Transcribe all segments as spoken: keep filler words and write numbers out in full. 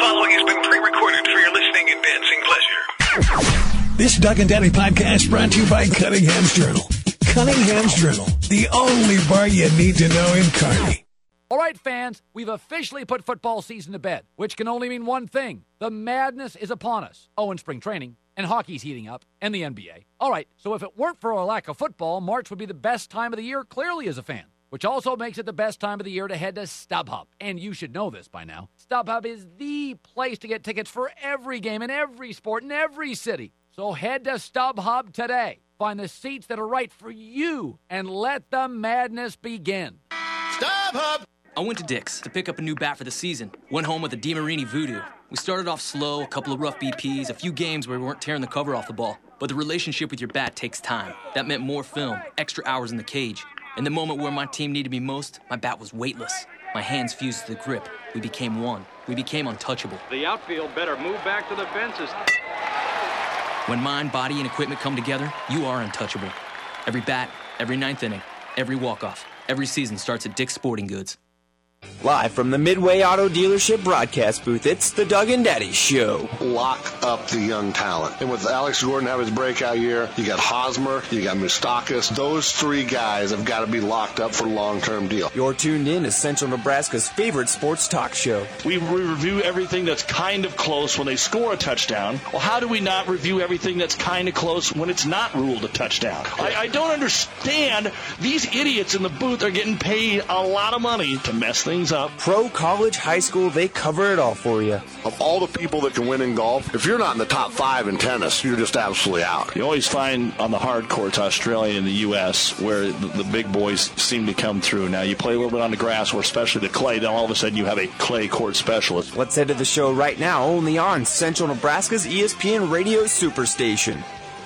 following has been pre-recorded for your listening and dancing pleasure. This Doug and Daddy podcast brought to you by Cunningham's Journal. Cunningham's Journal, the only bar you need to know in Kearney. All right, fans, we've officially put football season to bed, which can only mean one thing. The madness is upon us. Oh, and spring training, and hockey's heating up, and the N B A. All right, so if it weren't for a lack of football, March would be the best time of the year, clearly as a fan. Which also makes it the best time of the year to head to StubHub. And you should know this by now. StubHub is the place to get tickets for every game in every sport in every city. So head to StubHub today. Find the seats that are right for you and let the madness begin. StubHub! I went to Dick's to pick up a new bat for the season. Went home with a DeMarini Voodoo. We started off slow, a couple of rough B Ps, a few games where we weren't tearing the cover off the ball. But the relationship with your bat takes time. That meant more film, extra hours in the cage. In the moment where my team needed me most, my bat was weightless. My hands fused to the grip. We became one. We became untouchable. The outfield better move back to the fences. When mind, body, and equipment come together, you are untouchable. Every bat, every ninth inning, every walk-off, every season starts at Dick's Sporting Goods. Live from the Midway Auto Dealership broadcast booth, it's the Doug and Daddy Show. Lock up the young talent. And with Alex Gordon have his breakout year, you got Hosmer, you got Moustakas. Those three guys have got to be locked up for a long-term deal. You're tuned in to Central Nebraska's favorite sports talk show. We review everything that's kind of close when they score a touchdown. Well, how do we not review everything that's kind of close when it's not ruled a touchdown? I, I don't understand. These idiots in the booth are getting paid a lot of money to mess things up. Pro, college, high school, they cover it all for you. Of all the people that can win in golf, if you're not in the top five in tennis, you're just absolutely out. You always find on the hard courts, Australia and the U S, where the, the big boys seem to come through. Now, you play a little bit on the grass, or especially the clay, then all of a sudden you have a clay court specialist. Let's head to the show right now, only on Central Nebraska's E S P N Radio Superstation.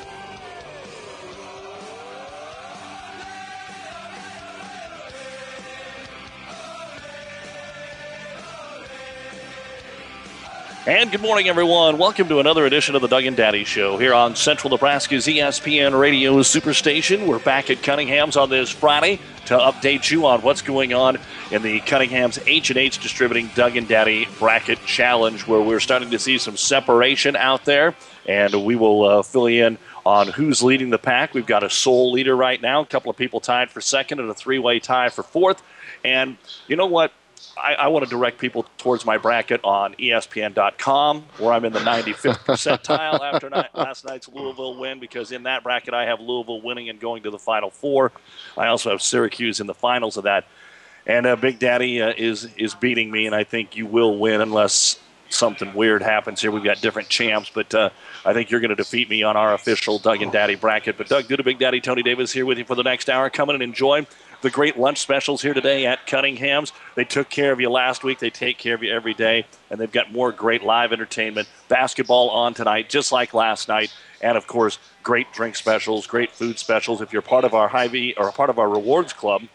And good morning, everyone. Welcome to another edition of the Doug and Daddy Show here on Central Nebraska's E S P N Radio Superstation. We're back at Cunningham's on this Friday to update you on what's going on in the Cunningham's H and H Distributing Doug and Daddy Bracket Challenge, where we're starting to see some separation out there, and we will uh, fill you in on who's leading the pack. We've got a sole leader right now, a couple of people tied for second, and a three-way tie for fourth. And you know what? I, I want to direct people towards my bracket on E S P N dot com, where I'm in the ninety-fifth percentile after night, last night's Louisville win, because in that bracket I have Louisville winning and going to the Final Four. I also have Syracuse in the finals of that. And uh, Big Daddy uh, is, is beating me, and I think you will win unless something weird happens here. We've got different champs, but uh, I think you're going to defeat me on our official Doug and Daddy bracket. But Doug Duda, Big Daddy, Tony Davis here with you for the next hour. Come in and enjoy the great lunch specials here today at Cunningham's. They took care of you last week. They take care of you every day, and they've got more great live entertainment. Basketball on tonight, just like last night, and of course, great drink specials, great food specials. If you're part of our Hy-Vee or part of our rewards club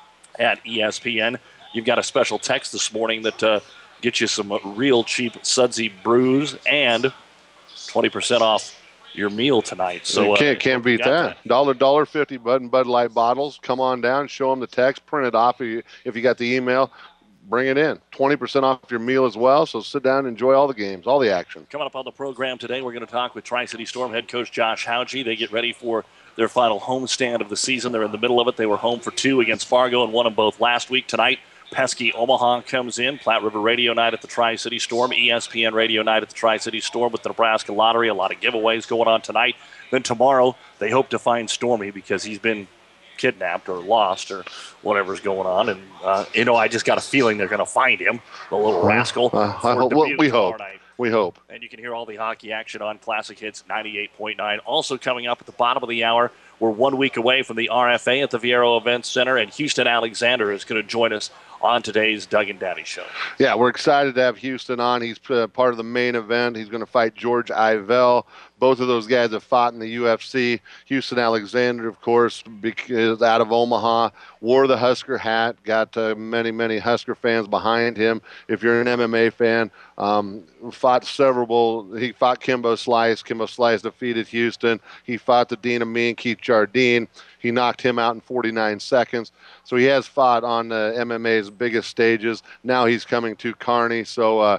at E S P N, you've got a special text this morning that uh, gets you some real cheap Sudsy brews and twenty percent off your meal tonight. So you can't, uh, can't beat that. that. Dollar, dollar fifty Bud and Bud Light bottles. Come on down, show them the text, print it off. If you, if you got the email, bring it in. twenty percent off your meal as well. So sit down and enjoy all the games, all the action. Coming up on the program today, we're going to talk with Tri-City Storm head coach Josh Hauge. They get ready for their final homestand of the season. They're in the middle of it. They were home for two against Fargo and won them both last week. Tonight, pesky Omaha comes in. Platte River Radio Night at the Tri-City Storm. E S P N Radio Night at the Tri-City Storm with the Nebraska Lottery. A lot of giveaways going on tonight. Then tomorrow, they hope to find Stormy because he's been kidnapped or lost or whatever's going on. And, uh, you know, I just got a feeling they're going to find him, the little rascal. Uh, I hope, well, we hope. Night. We hope. And you can hear all the hockey action on Classic Hits ninety-eight point nine. Also coming up at the bottom of the hour, we're one week away from the R F A at the Viero Events Center, and Houston Alexander is going to join us on today's Doug and Daddy Show. Yeah, we're excited to have Houston on. He's uh, part of the main event. He's going to fight George Ivell. Both of those guys have fought in the U F C. Houston Alexander, of course, is out of Omaha, wore the Husker hat, got uh, many, many Husker fans behind him. If you're an M M A fan, um, fought several. He fought Kimbo Slice. Kimbo Slice defeated Houston. He fought the Dean Amin, Keith Jardine. He knocked him out in forty-nine seconds. So he has fought on uh, M M A's biggest stages. Now he's coming to Kearney. So uh,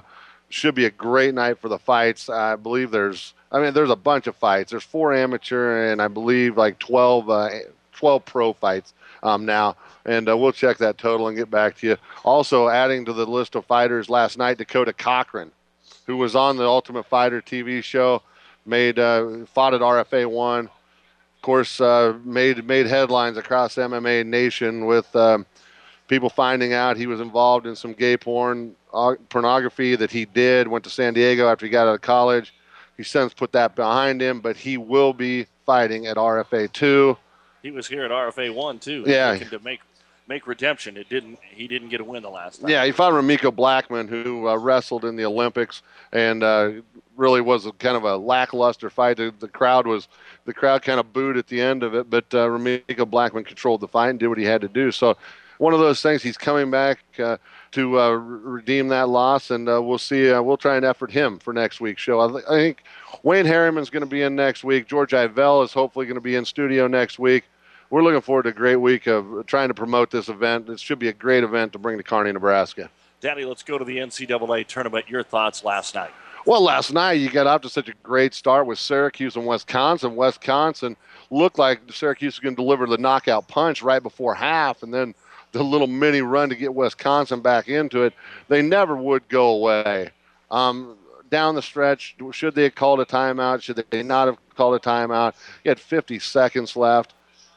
should be a great night for the fights. I believe there's, I mean, there's a bunch of fights. There's four amateur and I believe like twelve, uh, twelve pro fights um, now. And uh, we'll check that total and get back to you. Also, adding to the list of fighters last night, Dakota Cochran, who was on the Ultimate Fighter T V show, made uh, fought at R F A one. Of course, uh, made made headlines across M M A Nation with um, people finding out he was involved in some gay porn uh, pornography that he did. Went to San Diego after he got out of college. He since put that behind him, but he will be fighting at R F A two. He was here at R F A one too. Yeah, to make make redemption. It didn't. He didn't get a win the last time. Yeah, he fought Ramiko Blackman, who uh, wrestled in the Olympics, and uh, really was a, kind of a lackluster fight. The, the crowd was the crowd kind of booed at the end of it, but uh, Ramiko Blackman controlled the fight and did what he had to do. So one of those things. He's coming back uh, to uh, redeem that loss, and uh, we'll see. Uh, we'll try and effort him for next week's show. I, th- I think Wayne Harriman's going to be in next week. George Ivell is hopefully going to be in studio next week. We're looking forward to a great week of trying to promote this event. It should be a great event to bring to Kearney, Nebraska. Danny, let's go to the N C double A tournament. Your thoughts last night? Well, last night you got off to such a great start with Syracuse and Wisconsin. Wisconsin looked like Syracuse was going to deliver the knockout punch right before half, and then the little mini run to get Wisconsin back into it. They never would go away. Um, down the stretch, should they have called a timeout? Should they not have called a timeout? You had fifty seconds left.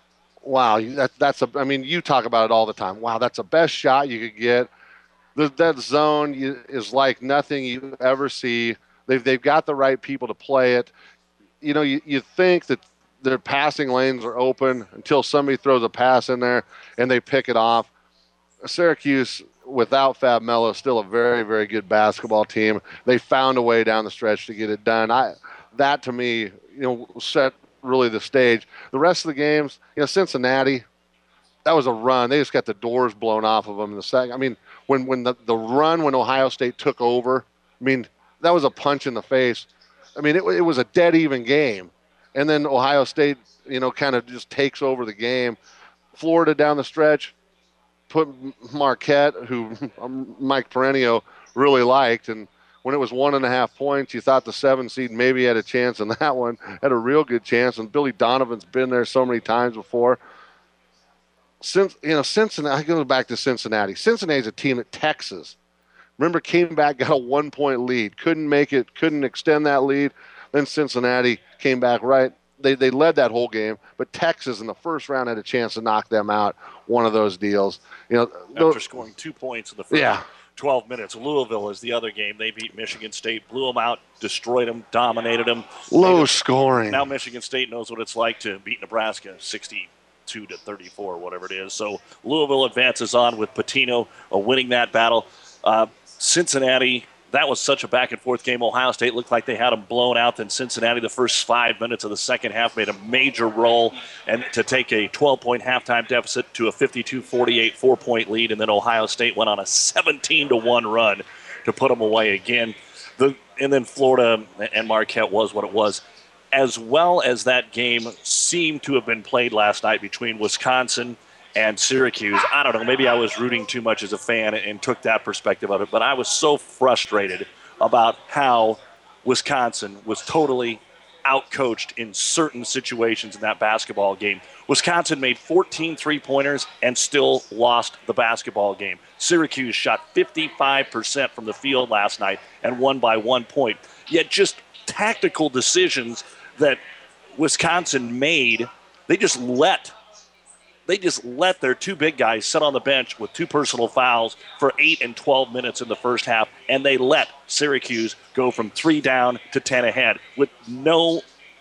Wow, that, that's a. I mean, you talk about it all the time. Wow, that's the best shot you could get. The, that zone you, is like nothing you ever see. They've they've got the right people to play it. You know, you, you think that their passing lanes are open until somebody throws a pass in there and they pick it off. Syracuse, without Fab Melo, is still a very, very good basketball team. They found a way down the stretch to get it done. I that to me, you know, set really the stage. The rest of the games, you know, Cincinnati, that was a run. They just got the doors blown off of them in the second. I mean, when when the, the run when Ohio State took over, I mean, that was a punch in the face. I mean, it, it was a dead even game. And then Ohio State, you know, kind of just takes over the game. Florida down the stretch, put Marquette, who Mike Perenio really liked, and when it was one and a half points, you thought the seven seed maybe had a chance, and that one had a real good chance. And Billy Donovan's been there so many times before. Since you know, Cincinnati, I go back to Cincinnati. Cincinnati's a team that Texas, remember, came back, got a one-point lead, couldn't make it, couldn't extend that lead. Then Cincinnati came back right. They they led that whole game, but Texas in the first round had a chance to knock them out. One of those deals, you know. After those, scoring two points in the first yeah. twelve minutes. Louisville is the other game. They beat Michigan State, blew them out, destroyed them, dominated them. Low Now, scoring. Now Michigan State knows what it's like to beat Nebraska sixty-two to thirty-four, whatever it is. So Louisville advances on with Patino uh, winning that battle. Uh, Cincinnati, that was such a back-and-forth game. Ohio State looked like they had them blown out. Then Cincinnati, the first five minutes of the second half, made a major roll and to take a twelve-point halftime deficit to a fifty-two forty-eight four-point lead. And then Ohio State went on a seventeen to one run to put them away again. The, and then Florida and Marquette was what it was. As well as that game seemed to have been played last night between Wisconsin and Syracuse, I don't know, maybe I was rooting too much as a fan and, and took that perspective of it, but I was so frustrated about how Wisconsin was totally outcoached in certain situations in that basketball game. Wisconsin made fourteen three-pointers and still lost the basketball game. Syracuse shot fifty-five percent from the field last night and won by one point. Yet just tactical decisions that Wisconsin made, they just let They just let their two big guys sit on the bench with two personal fouls for eight and twelve minutes in the first half, and they let Syracuse go from three down to ten ahead with no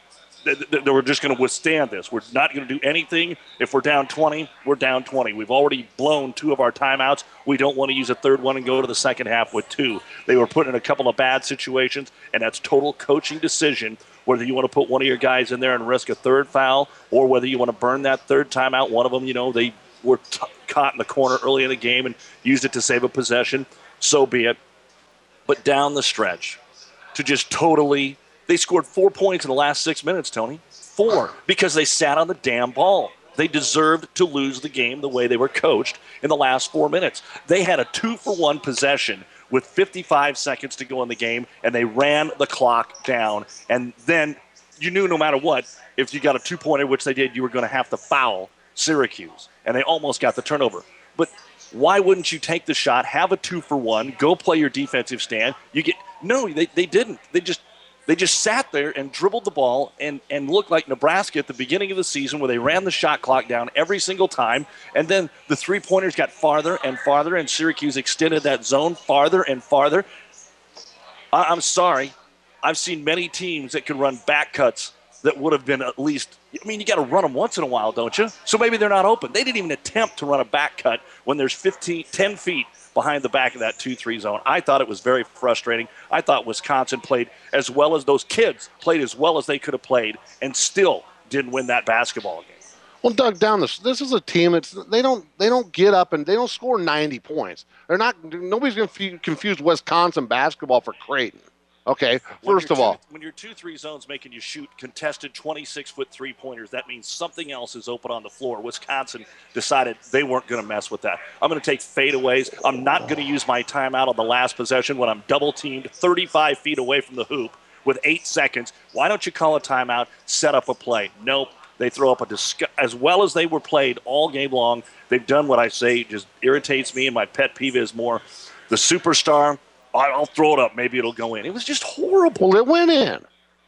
– they were just going to withstand this. We're not going to do anything. If we're down twenty, we're down twenty. We've already blown two of our timeouts. We don't want to use a third one and go to the second half with two. They were put in a couple of bad situations, and that's total coaching decision, whether you want to put one of your guys in there and risk a third foul or whether you want to burn that third timeout. One of them, you know, they were t- caught in the corner early in the game and used it to save a possession. So be it. But down the stretch, to just totally – they scored four points in the last six minutes, Tony. Four, because they sat on the damn ball. They deserved to lose the game the way they were coached in the last four minutes. They had a two-for-one possession with fifty-five seconds to go in the game, and they ran the clock down. And then you knew no matter what, if you got a two-pointer, which they did, you were going to have to foul Syracuse. And they almost got the turnover. But why wouldn't you take the shot, have a two-for-one, go play your defensive stand? You get No, they, they didn't. They just They just sat there and dribbled the ball and, and looked like Nebraska at the beginning of the season where they ran the shot clock down every single time. And then the three-pointers got farther and farther, and Syracuse extended that zone farther and farther. I, I'm sorry. I've seen many teams that can run back cuts that would have been at least – I mean, you got to run them once in a while, don't you? So maybe they're not open. They didn't even attempt to run a back cut when there's fifteen, ten feet behind the back of that two three zone. I thought it was very frustrating. I thought Wisconsin played as well as those kids played as well as they could have played and still didn't win that basketball game. Well, Doug, down this, this is a team that's they don't they don't get up and they don't score ninety points. They're not nobody's going to confuse Wisconsin basketball for Creighton. Okay, first of two, all, when your two three zone's making you shoot contested twenty-six foot three pointers, that means something else is open on the floor. Wisconsin decided they weren't going to mess with that. I'm going to take fadeaways. I'm not going to use my timeout on the last possession when I'm double teamed thirty-five feet away from the hoop with eight seconds. Why don't you call a timeout, set up a play? Nope. They throw up a disgu- as well as they were played all game long. They've done what I say just irritates me, and my pet peeve is more the superstar. I'll throw it up. Maybe it'll go in. It was just horrible. Well, it went in.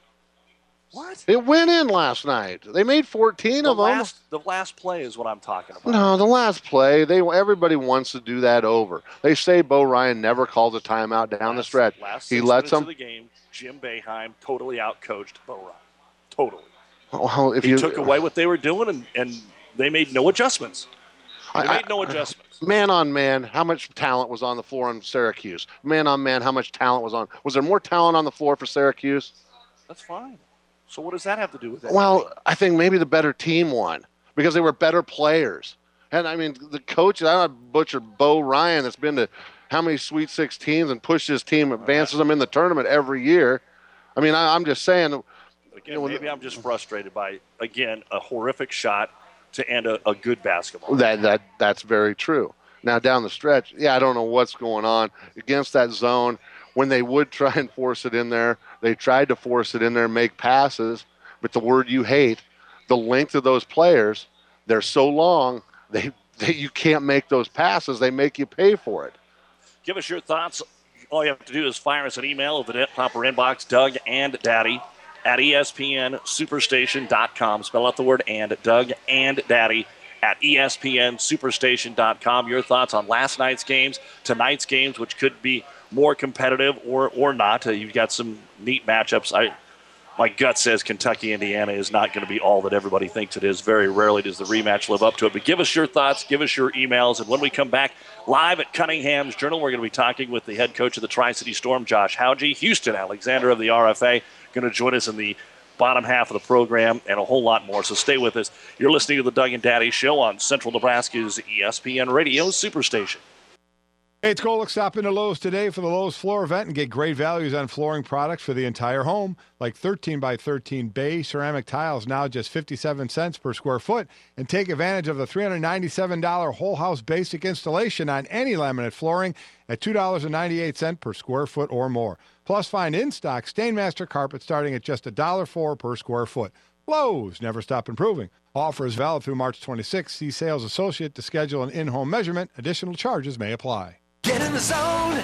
What? It went in last night. They made fourteen the of them. Last, the last play is what I'm talking about. No, the last play. They everybody wants to do that over. They say Bo Ryan never calls a timeout down last, the stretch. Last he six lets them. Of the game, Jim Boeheim totally outcoached Bo Ryan. Totally. Well, if he you took away what they were doing, and, and they made no adjustments. They I, made no adjustments. Man on man, how much talent was on the floor in Syracuse? Man on man, how much talent was on? Was there more talent on the floor for Syracuse? That's fine. So what does that have to do with it? Well, I think maybe the better team won because they were better players. And, I mean, the coach, I don't want to butcher Bo Ryan that's been to how many Sweet sixteens and pushed his team, advances them in the tournament every year. I mean, I, I'm just saying. Again, you know, maybe I'm just frustrated by, again, a horrific shot to end a, a good basketball. That that That's very true. Now, down the stretch, yeah, I don't know what's going on against that zone. When they would try and force it in there, they tried to force it in there, make passes, but the word you hate, the length of those players, they're so long, they, they you can't make those passes. They make you pay for it. Give us your thoughts. All you have to do is fire us an email at the Net Popper inbox, Doug and Daddy, at E S P N superstation dot com. Spell out the word and, Doug and Daddy, at E S P N superstation dot com. Your thoughts on last night's games, tonight's games, which could be more competitive or or not. Uh, you've got some neat matchups. I, my gut says Kentucky, Indiana is not going to be all that everybody thinks it is. Very rarely does the rematch live up to it. But give us your thoughts, give us your emails, and when we come back live at Cunningham's Journal, we're going to be talking with the head coach of the Tri-City Storm, Josh Hauge. Houston Alexander of the R F A going to join us in the bottom half of the program, and a whole lot more. So stay with us. You're listening to the Doug and Daddy Show on Central Nebraska's E S P N Radio Superstation. Hey, it's Golick. Stop into Lowe's today for the Lowe's Floor Event and get great values on flooring products for the entire home, like thirteen by thirteen bay ceramic tiles, now just fifty-seven cents per square foot, and take advantage of the three hundred ninety-seven dollars whole house basic installation on any laminate flooring at two dollars and ninety-eight cents per square foot or more. Plus, find in-stock Stainmaster carpet starting at just one dollar and four cents per square foot. Lowe's, never stop improving. Offer is valid through March twenty-sixth. See sales associate to schedule an in-home measurement. Additional charges may apply. Get in the zone.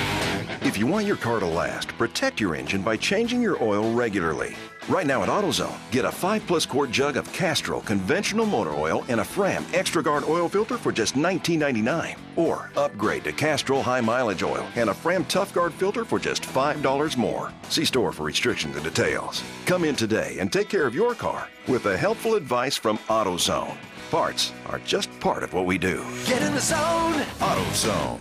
If you want your car to last, protect your engine by changing your oil regularly. Right now at AutoZone, get a five plus quart jug of Castrol conventional motor oil and a Fram Extra Guard oil filter for just nineteen ninety-nine dollars. Or upgrade to Castrol High Mileage Oil and a Fram Tough Guard filter for just five dollars more. See store for restrictions and details. Come in today and take care of your car with the helpful advice from AutoZone. Parts are just part of what we do. Get in the zone. AutoZone.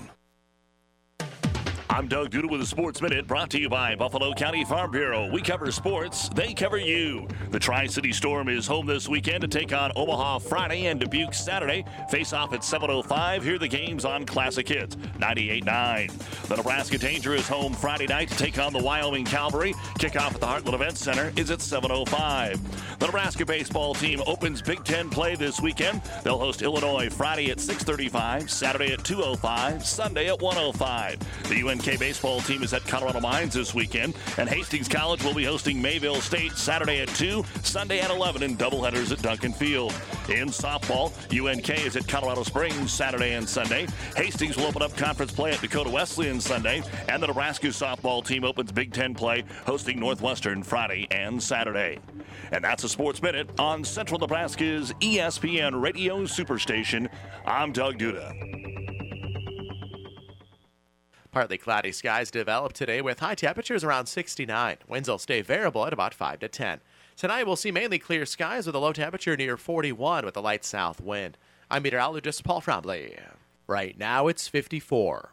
I'm Doug Duda with the Sports Minute, brought to you by Buffalo County Farm Bureau. We cover sports, they cover you. The Tri-City Storm is home this weekend to take on Omaha Friday and Dubuque Saturday. Face off at seven oh five. Hear the games on Classic Hits ninety-eight nine. The Nebraska Danger is home Friday night to take on the Wyoming Cavalry. Kickoff at the Heartland Event Center is at seven oh five. The Nebraska baseball team opens Big Ten play this weekend. They'll host Illinois Friday at six thirty-five, Saturday at two oh five, Sunday at one oh five. The U N K baseball team is at Colorado Mines this weekend, and Hastings College will be hosting Mayville State Saturday at two, Sunday at eleven in doubleheaders at Duncan Field. In softball, U N K is at Colorado Springs Saturday and Sunday. Hastings will open up conference play at Dakota Wesleyan Sunday, and the Nebraska softball team opens Big Ten play hosting Northwestern Friday and Saturday. And that's a Sports Minute on Central Nebraska's E S P N Radio Superstation. I'm Doug Duda. Partly cloudy skies develop today with high temperatures around sixty-nine. Winds will stay variable at about five to ten. Tonight we'll see mainly clear skies with a low temperature near forty-one with a light south wind. I'm meteorologist Paul Frombley. Right now it's fifty-four.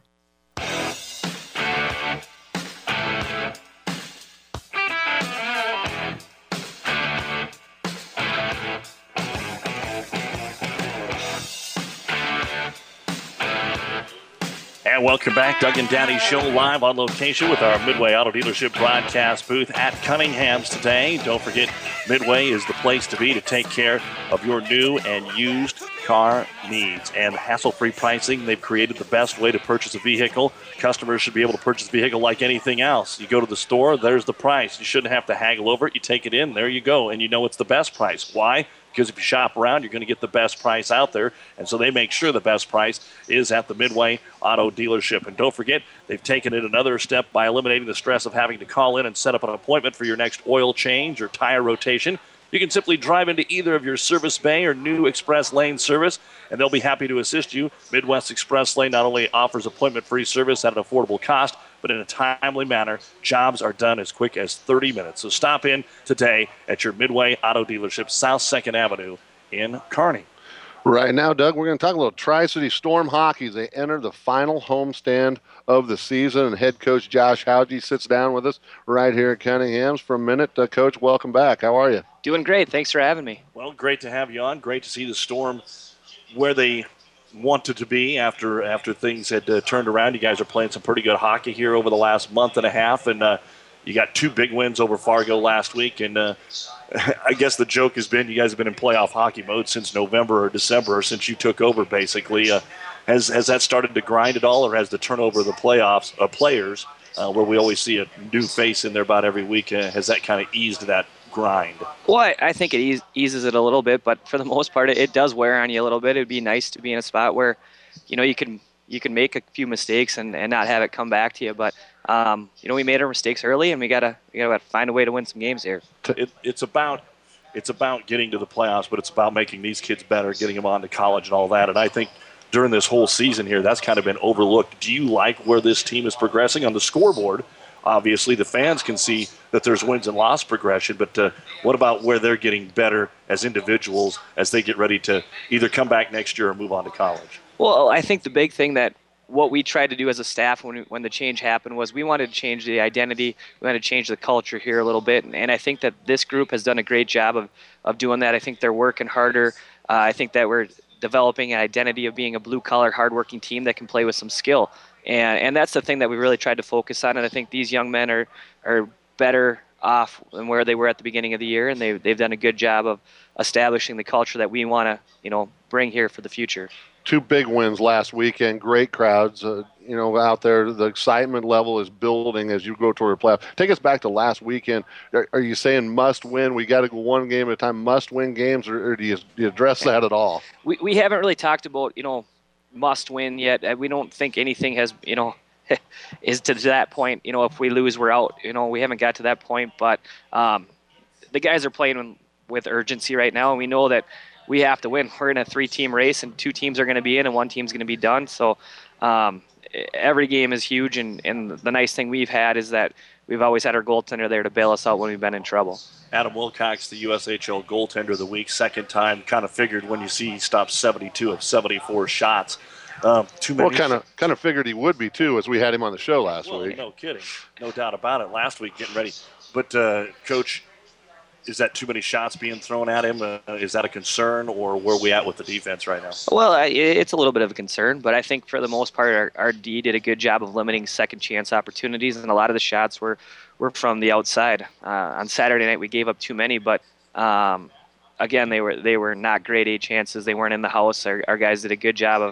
And welcome back. Doug and Daddy Show live on location with our Midway Auto Dealership broadcast booth at Cunningham's today. Don't forget, Midway is the place to be to take care of your new and used car needs. And hassle-free pricing, they've created the best way to purchase a vehicle. Customers should be able to purchase a vehicle like anything else. You go to the store, there's the price. You shouldn't have to haggle over it. You take it in, there you go, and you know it's the best price. Why? Because if you shop around, you're going to get the best price out there. And so they make sure the best price is at the Midway Auto Dealership. And don't forget, they've taken it another step by eliminating the stress of having to call in and set up an appointment for your next oil change or tire rotation. You can simply drive into either of your service bay or new Express Lane service, and they'll be happy to assist you. Midwest Express Lane not only offers appointment-free service at an affordable cost, but in a timely manner. Jobs are done as quick as thirty minutes. So stop in today at your Midway Auto Dealership, South second Avenue in Kearney. Right now, Doug, we're going to talk a little Tri-City Storm hockey. They enter the final homestand of the season, and head coach Josh Hauge sits down with us right here at Cunningham's for a minute. Uh, coach, welcome back. How are you? Doing great. Thanks for having me. Well, great to have you on. Great to see the Storm where they wanted to be after after things had uh, turned around. You guys are playing some pretty good hockey here over the last month and a half, and uh, you got two big wins over Fargo last week, and uh, I guess the joke has been you guys have been in playoff hockey mode since November or December, or since you took over, basically. Uh, has has that started to grind at all, or has the turnover of the playoffs uh, players, uh, where we always see a new face in there about every week, uh, has that kind of eased that grind? Well, I, I think it ease, eases it a little bit, but for the most part, it, it does wear on you a little bit. It'd be nice to be in a spot where, you know, you can you can make a few mistakes and, and not have it come back to you. But um, you know, we made our mistakes early, and we gotta we gotta find a way to win some games here. It, it's about it's about getting to the playoffs, but it's about making these kids better, getting them on to college and all that. And I think during this whole season here, that's kind of been overlooked. Do you like where this team is progressing on the scoreboard? Obviously, the fans can see that there's wins and loss progression, but uh, what about where they're getting better as individuals as they get ready to either come back next year or move on to college? Well, I think the big thing that what we tried to do as a staff when we, when the change happened was we wanted to change the identity, we wanted to change the culture here a little bit, and, and I think that this group has done a great job of, of doing that. I think they're working harder. Uh, I think that we're developing an identity of being a blue-collar, hardworking team that can play with some skill. And and that's the thing that we really tried to focus on. And I think these young men are, are better off than where they were at the beginning of the year, and they've, they've done a good job of establishing the culture that we want to, you know, bring here for the future. Two big wins last weekend, great crowds, uh, you know, out there. The excitement level is building as you go toward the playoff. Take us back to last weekend. Are, are you saying must win? We got to go one game at a time, must win games, or, or do, you, do you address that at all? We we haven't really talked about, you know, must win yet. We don't think anything has, you know, is to that point. You know, if we lose, we're out. You know, we haven't got to that point, but um, the guys are playing with urgency right now, and we know that we have to win. We're in a three-team race, and two teams are going to be in, and one team's going to be done. So um, every game is huge, and, and the nice thing we've had is that we've always had our goaltender there to bail us out when we've been in trouble. Adam Wilcox, the U S H L goaltender of the week, second time. Kind of figured when you see he stopped seventy-two of seventy-four shots. Um, too many. Well, kind of, kind of figured he would be too, as we had him on the show last well, week. No kidding, no doubt about it. Last week, getting ready. But uh, Coach, is that too many shots being thrown at him? Uh, is that a concern, or where are we at with the defense right now? Well, it's a little bit of a concern, but I think for the most part, our, our D did a good job of limiting second chance opportunities, and a lot of the shots were, were from the outside. Uh, on Saturday night, we gave up too many, but um, again, they were they were not grade A chances. They weren't in the house. Our, our guys did a good job of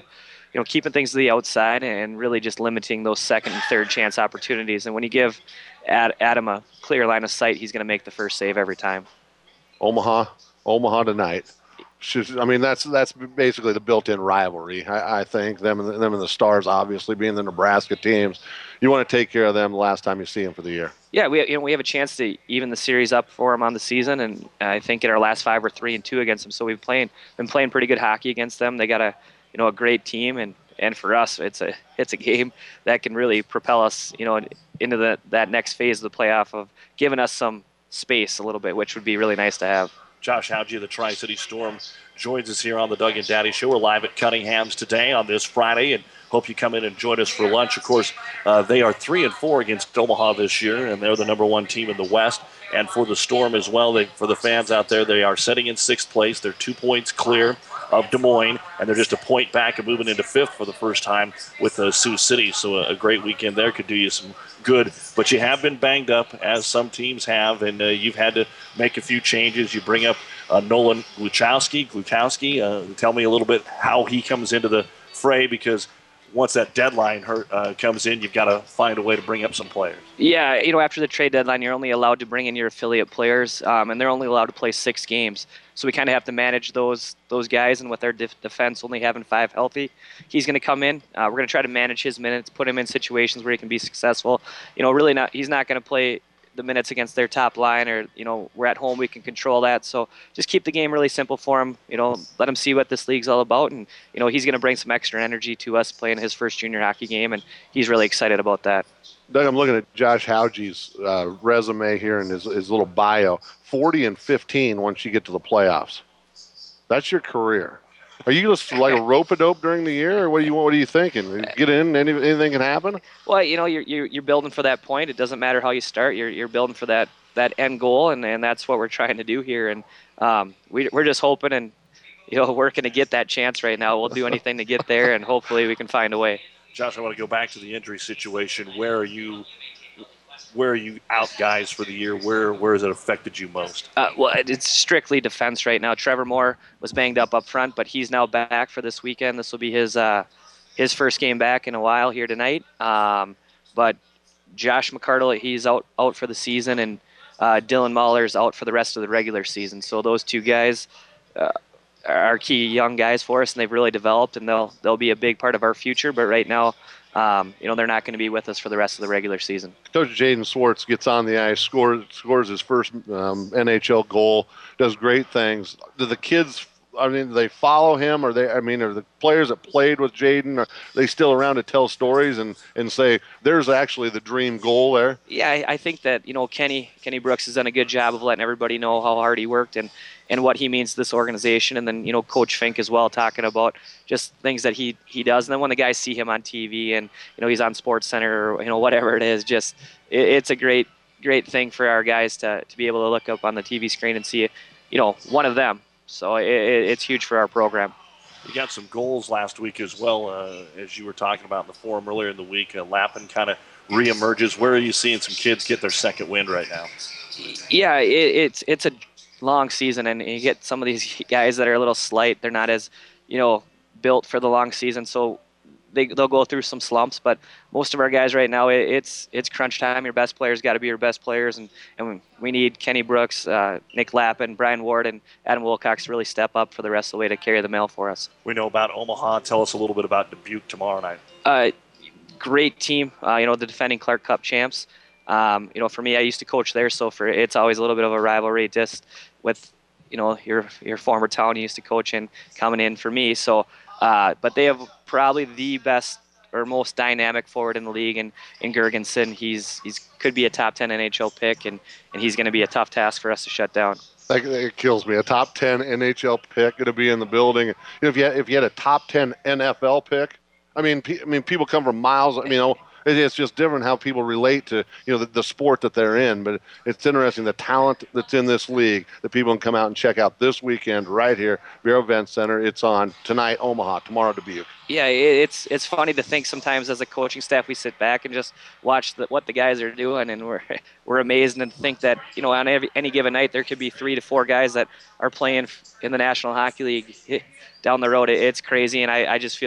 you know, keeping things to the outside and really just limiting those second and third chance opportunities. And when you give Ad, Adam a clear line of sight, he's going to make the first save every time. Omaha, Omaha tonight. Should, I mean, that's that's basically the built-in rivalry. I, I think them and the, them and the Stars, obviously being the Nebraska teams, you want to take care of them the last time you see them for the year. Yeah, we you know we have a chance to even the series up for them on the season, and I think in our last five we're three and two against them. So we've playing been playing pretty good hockey against them. They got a you know a great team, and, and for us it's a it's a game that can really propel us you know into the that next phase of the playoff of giving us some space a little bit, which would be really nice to have. Josh Hauge of the Tri-City Storm joins us here on the Doug and Daddy Show. We're live at Cunningham's today on this Friday, and hope you come in and join us for lunch. Of course, uh, they are three and four against Omaha this year, and they're the number one team in the West. And for the Storm as well, they, for the fans out there, they are sitting in sixth place. They're two points clear of Des Moines, and they're just a point back and moving into fifth for the first time with uh, Sioux City. So a, a great weekend there could do you some good. But you have been banged up, as some teams have, and uh, you've had to make a few changes. You bring up uh, Nolan Gluchowski. Gluchowski, uh, tell me a little bit how he comes into the fray, because once that deadline hurt, uh, comes in, you've got to find a way to bring up some players. Yeah, you know, after the trade deadline, you're only allowed to bring in your affiliate players, um, and they're only allowed to play six games. So we kind of have to manage those those guys, and with our def- defense only having five healthy, he's going to come in. Uh, we're going to try to manage his minutes, put him in situations where he can be successful. You know, really not. He's not going to play the minutes against their top line, or you know, we're at home, we can control that. So just keep the game really simple for him. You know, let him see what this league's all about, and you know, he's going to bring some extra energy to us playing his first junior hockey game, and he's really excited about that. Doug, I'm looking at Josh Hauge's uh, resume here and his, his little bio. forty and fifteen once you get to the playoffs. That's your career. Are you just like a rope-a-dope during the year, or what do you what are you thinking? Get in, any, anything can happen? Well, you know, you're, you're you're building for that point. It doesn't matter how you start. You're you're building for that, that end goal, and, and that's what we're trying to do here. And um, we we're just hoping and you know working to get that chance right now. We'll do anything to get there, and hopefully we can find a way. Josh, I want to go back to the injury situation. Where are you? Where are you out, guys, for the year? Where where has it affected you most? Uh, well, it's strictly defense right now. Trevor Moore was banged up up front, but he's now back for this weekend. This will be his uh, his first game back in a while here tonight. Um, but Josh McCardle, he's out out for the season, and uh, Dylan Mahler's out for the rest of the regular season. So those two guys uh, are key young guys for us, and they've really developed, and they'll they'll be a big part of our future. But right now, Um, you know, they're not going to be with us for the rest of the regular season. Coach Jaden Swartz gets on the ice, scores scores his first um, N H L goal, does great things. Do the kids, I mean, do they follow him? Or they, I mean, are the players that played with Jaden, are they still around to tell stories and, and say, there's actually the dream goal there? Yeah, I, I think that, you know, Kenny Kenny Brooks has done a good job of letting everybody know how hard he worked and, and what he means to this organization. And then, you know, Coach Fink as well, talking about just things that he, he does. And then when the guys see him on T V and, you know, he's on Sports Center or, you know, whatever it is, just it, it's a great, great thing for our guys to, to be able to look up on the T V screen and see, you know, one of them. So it, it, it's huge for our program. You got some goals last week as well, uh, as you were talking about in the forum earlier in the week. Uh, Lappin kind of reemerges. Where are you seeing some kids get their second wind right now? Yeah, it, it's it's a long season, and you get some of these guys that are a little slight. They're not as, you know, built for the long season, so they they'll go through some slumps. But most of our guys right now, it, it's it's crunch time. Your best players got to be your best players, and and we need Kenny Brooks, uh, Nick Lappin, Brian Ward, and Adam Wilcox to really step up for the rest of the way to carry the mail for us. We know about Omaha. Tell us a little bit about Dubuque tomorrow night. Uh, great team. Uh, you know, the defending Clark Cup champs. Um, you know, for me, I used to coach there, so for it's always a little bit of a rivalry just with, you know, your your former town you used to coach in coming in for me. So, uh, but they have probably the best or most dynamic forward in the league, and in Gergensen, he's he's could be a top ten N H L pick, and, and he's going to be a tough task for us to shut down. That, it kills me. A top ten N H L pick going to be in the building. You know, if you had, if you had a top ten N F L pick, I mean, I mean, people come from miles. I mean, you know, it's just different how people relate to, you know, the, the sport that they're in. But it's interesting, the talent that's in this league that people can come out and check out this weekend right here, Bureau Event Center. It's on tonight, Omaha, tomorrow, Dubuque. Yeah, it's it's funny to think sometimes as a coaching staff we sit back and just watch the, what the guys are doing, and we're we're amazed and think that, you know, on every, any given night there could be three to four guys that are playing in the National Hockey League down the road. It's crazy, and I, I just feel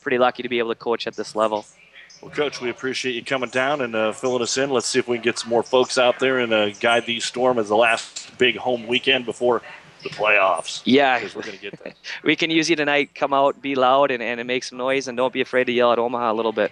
pretty lucky to be able to coach at this level. Well, Coach, we appreciate you coming down and uh, filling us in. Let's see if we can get some more folks out there and uh, guide these Storm as the last big home weekend before the playoffs. Yeah. Because we're going to get that. We can use you tonight. Come out, be loud, and, and make some noise, and don't be afraid to yell at Omaha a little bit.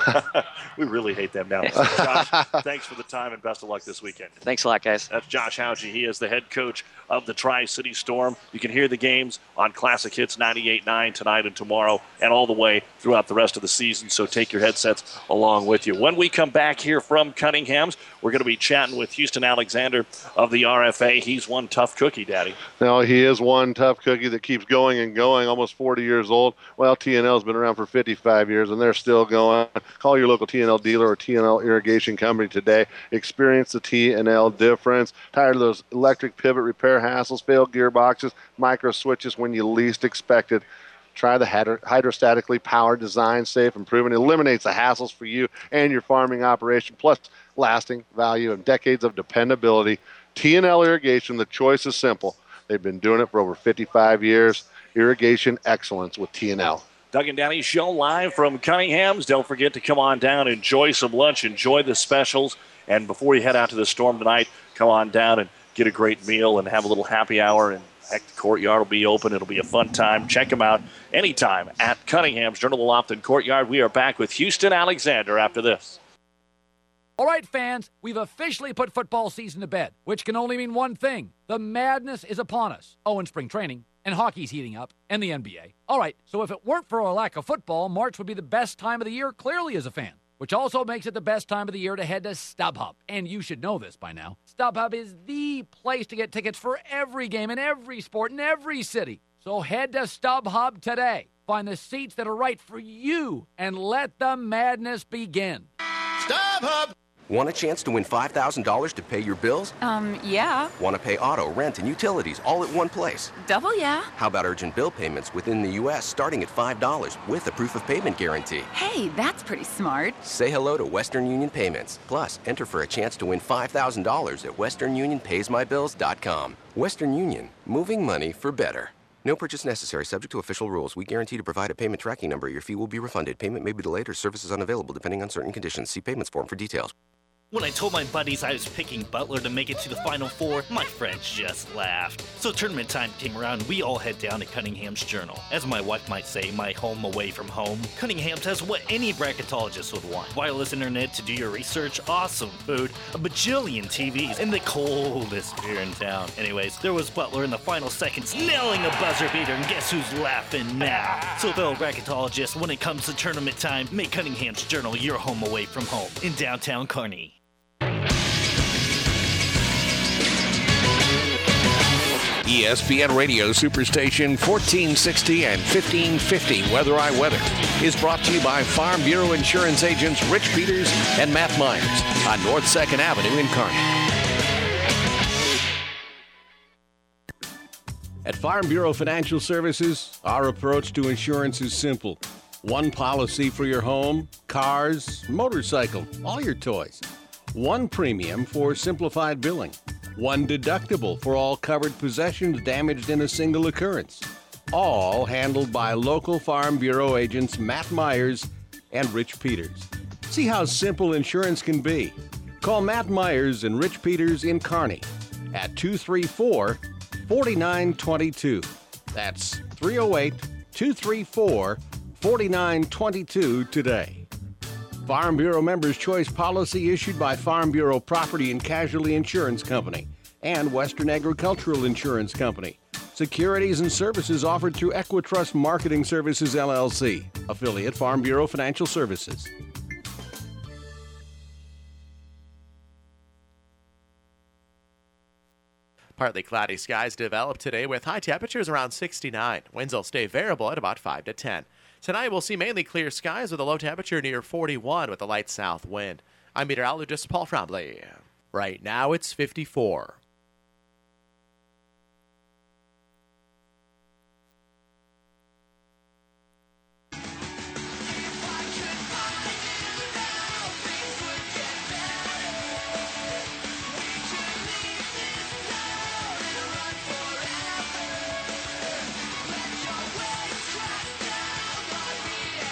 We really hate them now. Josh, thanks for the time, and best of luck this weekend. Thanks a lot, guys. That's Josh Hauge. He is the head coach of the Tri-City Storm. You can hear the games on Classic Hits ninety-eight point nine tonight and tomorrow and all the way throughout the rest of the season, so take your headsets along with you. When we come back here from Cunningham's, we're going to be chatting with Houston Alexander of the R F A. He's one tough cookie, Daddy. No, he is one tough cookie that keeps going and going, almost forty years old. Well, T N L's been around for fifty-five years, and they're still going. Call your local T N L dealer or T N L Irrigation Company today. Experience the T N L difference. Tired of those electric pivot repair hassles, failed gearboxes, micro switches when you least expected? Try the hydrostatically powered design, safe, and proven. It eliminates the hassles for you and your farming operation, plus lasting value and decades of dependability. T N L Irrigation, the choice is simple. They've been doing it for over fifty-five years. Irrigation excellence with T N L. Doug and Danny Show live from Cunningham's. Don't forget to come on down, enjoy some lunch, enjoy the specials. And before you head out to the Storm tonight, come on down and get a great meal and have a little happy hour. And heck, the courtyard will be open. It'll be a fun time. Check them out anytime at Cunningham's Journal of Lofton Courtyard. We are back with Houston Alexander after this. All right, fans, we've officially put football season to bed, which can only mean one thing. The madness is upon us. Oh, and spring training, and hockey's heating up, and the N B A. All right, so if it weren't for a lack of football, March would be the best time of the year, clearly as a fan, which also makes it the best time of the year to head to StubHub. And you should know this by now. StubHub is the place to get tickets for every game in every sport in every city. So head to StubHub today. Find the seats that are right for you, and let the madness begin. StubHub! Want a chance to win five thousand dollars to pay your bills? Um, yeah. Want to pay auto, rent, and utilities all at one place? Double yeah. How about urgent bill payments within the U S starting at five dollars with a proof of payment guarantee? Hey, that's pretty smart. Say hello to Western Union Payments. Plus, enter for a chance to win five thousand dollars at western union pays my bills dot com. Western Union, moving money for better. No purchase necessary, subject to official rules. We guarantee to provide a payment tracking number. Your fee will be refunded. Payment may be delayed or services unavailable depending on certain conditions. See payments form for details. When I told my buddies I was picking Butler to make it to the Final Four, my friends just laughed. So tournament time came around, we all head down to Cunningham's Journal. As my wife might say, my home away from home. Cunningham's has what any bracketologist would want. Wireless internet to do your research, awesome food, a bajillion T Vs, and the coldest beer in town. Anyways, there was Butler in the final seconds, nailing a buzzer beater, and guess who's laughing now? So fellow bracketologists, when it comes to tournament time, make Cunningham's Journal your home away from home in downtown Kearney. E S P N Radio Superstation fourteen sixty and fifteen fifty Weather I Weather is brought to you by Farm Bureau Insurance agents Rich Peters and Matt Myers on North second Avenue in Kearney. At Farm Bureau Financial Services, our approach to insurance is simple. One policy for your home, cars, motorcycle, all your toys. One premium for simplified billing. One deductible for all covered possessions damaged in a single occurrence. All handled by local Farm Bureau agents Matt Myers and Rich Peters. See how simple insurance can be. Call Matt Myers and Rich Peters in Kearney at two three four, four nine two two. That's three oh eight, two three four, four nine two two today. Farm Bureau Members' Choice policy issued by Farm Bureau Property and Casualty Insurance Company and Western Agricultural Insurance Company. Securities and services offered through Equitrust Marketing Services, L L C, affiliate Farm Bureau Financial Services. Partly cloudy skies develop today with high temperatures around sixty-nine. Winds will stay variable at about five to ten. Tonight we'll see mainly clear skies with a low temperature near forty-one with a light south wind. I'm meteorologist Paul Frombley. Right now it's fifty-four.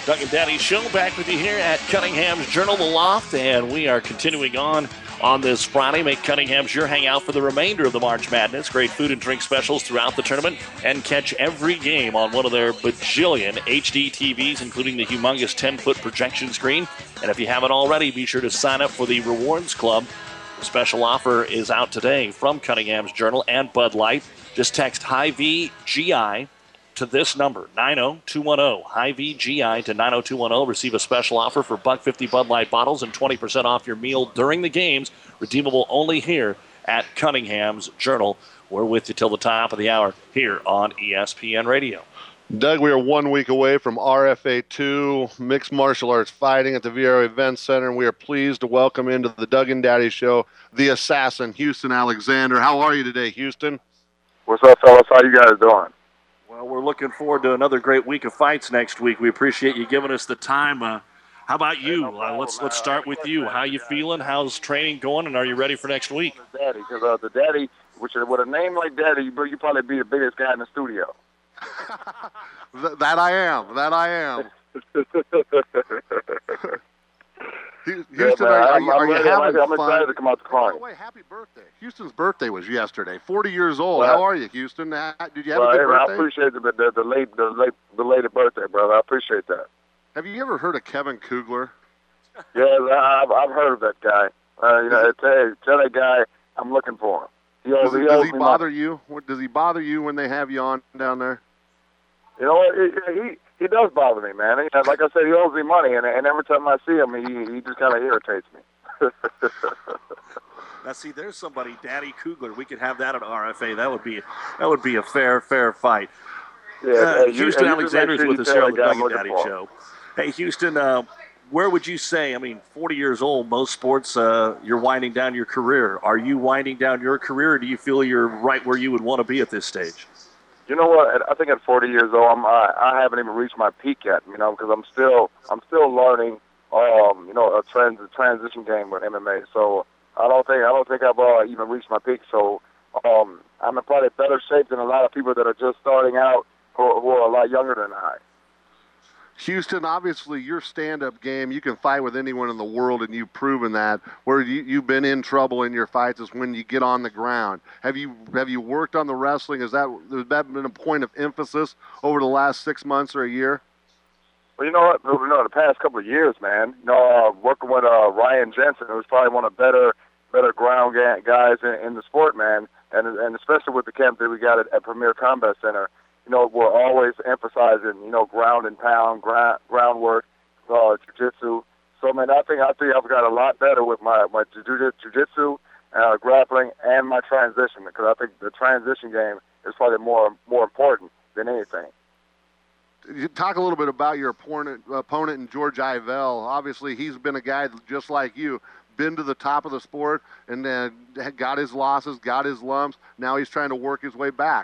Doug and Daddy Show back with you here at Cunningham's Journal, The Loft, and we are continuing on on this Friday. Make Cunningham's your hangout for the remainder of the March Madness. Great food and drink specials throughout the tournament, and catch every game on one of their bajillion H D T Vs, including the humongous ten-foot projection screen. And if you haven't already, be sure to sign up for the Rewards Club. The special offer is out today from Cunningham's Journal and Bud Light. Just text Hy-Vee G I to this number, nine oh two one oh. Hy-Vee G I to nine oh two one oh. Receive a special offer for one fifty Bud Light bottles and twenty percent off your meal during the games. Redeemable only here at Cunningham's Journal. We're with you till the top of the hour here on E S P N Radio. Doug, we are one week away from R F A two, Mixed Martial Arts Fighting at the Viero Event Center, and we are pleased to welcome into the Doug and Daddy Show the assassin, Houston Alexander. How are you today, Houston? What's up, fellas? How you guys doing? Well, we're looking forward to another great week of fights next week. We appreciate you giving us the time. Uh, how about you? Uh, let's let's start with you. How you feeling? How's training going? And are you ready for next week? Daddy, because uh, the Daddy, which is, with a name like Daddy, you you probably be the biggest guy in the studio. Th- that I am. That I am. Houston, yeah, man, are, are I'm, you, are I'm you ready. having I'm, I'm fun? excited to come out the car. By the way, happy birthday. Houston's birthday was yesterday. forty years old. Well, How are you, Houston? Did you have well, a good hey, man, birthday? I appreciate the, the, the late, the late, belated birthday, brother. I appreciate that. Have you ever heard of Kevin Kugler? Yeah, I've, I've heard of that guy. Uh, you know, tell, tell that guy I'm looking for him. He owes, Does he, he does owes he me bother money. you? What- Does he bother you when they have you on down there? You know what? He, he he does bother me, man. He, like I said, he owes me money, and and every time I see him, he he just kind of irritates me. Now, see, there's somebody, Daddy Kugler. We could have that at R F A. That would be that would be a fair, fair fight. Yeah, uh, hey, you- Houston hey, you just make Alexander's sure with you us tell here on that the guy Doug I'm and looking Daddy for. Show. Hey, Houston, uh, where would you say, I mean, forty years old, most sports, uh, you're winding down your career. Are you winding down your career, or do you feel you're right where you would want to be at this stage? You know what? I think at forty years old, I'm, I, I haven't even reached my peak yet. You know, because I'm still I'm still learning. Um, you know, a trans a transition game with M M A. So I don't think I don't think I've uh, even reached my peak. So um, I'm in probably better shape than a lot of people that are just starting out, who, who are a lot younger than I. Houston, obviously your stand-up game, you can fight with anyone in the world, and you've proven that. Where you, you've been in trouble in your fights is when you get on the ground. Have you have you worked on the wrestling? Has that has that been a point of emphasis over the last six months or a year? Well, you know what? You know, the past couple of years, man. You know, uh, working with uh, Ryan Jensen, who's probably one of the better better ground ga- guys in, in the sport, man. And and especially with the camp that we got at, at Premier Combat Center. You know, we're always emphasizing, you know, ground and pound, ground, groundwork, uh, jiu-jitsu. So, man, I think I think I've got a lot better with my my jiu- jiu-jitsu, uh, grappling, and my transition, because I think the transition game is probably more more important than anything. You talk a little bit about your opponent, opponent in George Ivell. Obviously, he's been a guy just like you, been to the top of the sport, and then got his losses, got his lumps. Now he's trying to work his way back.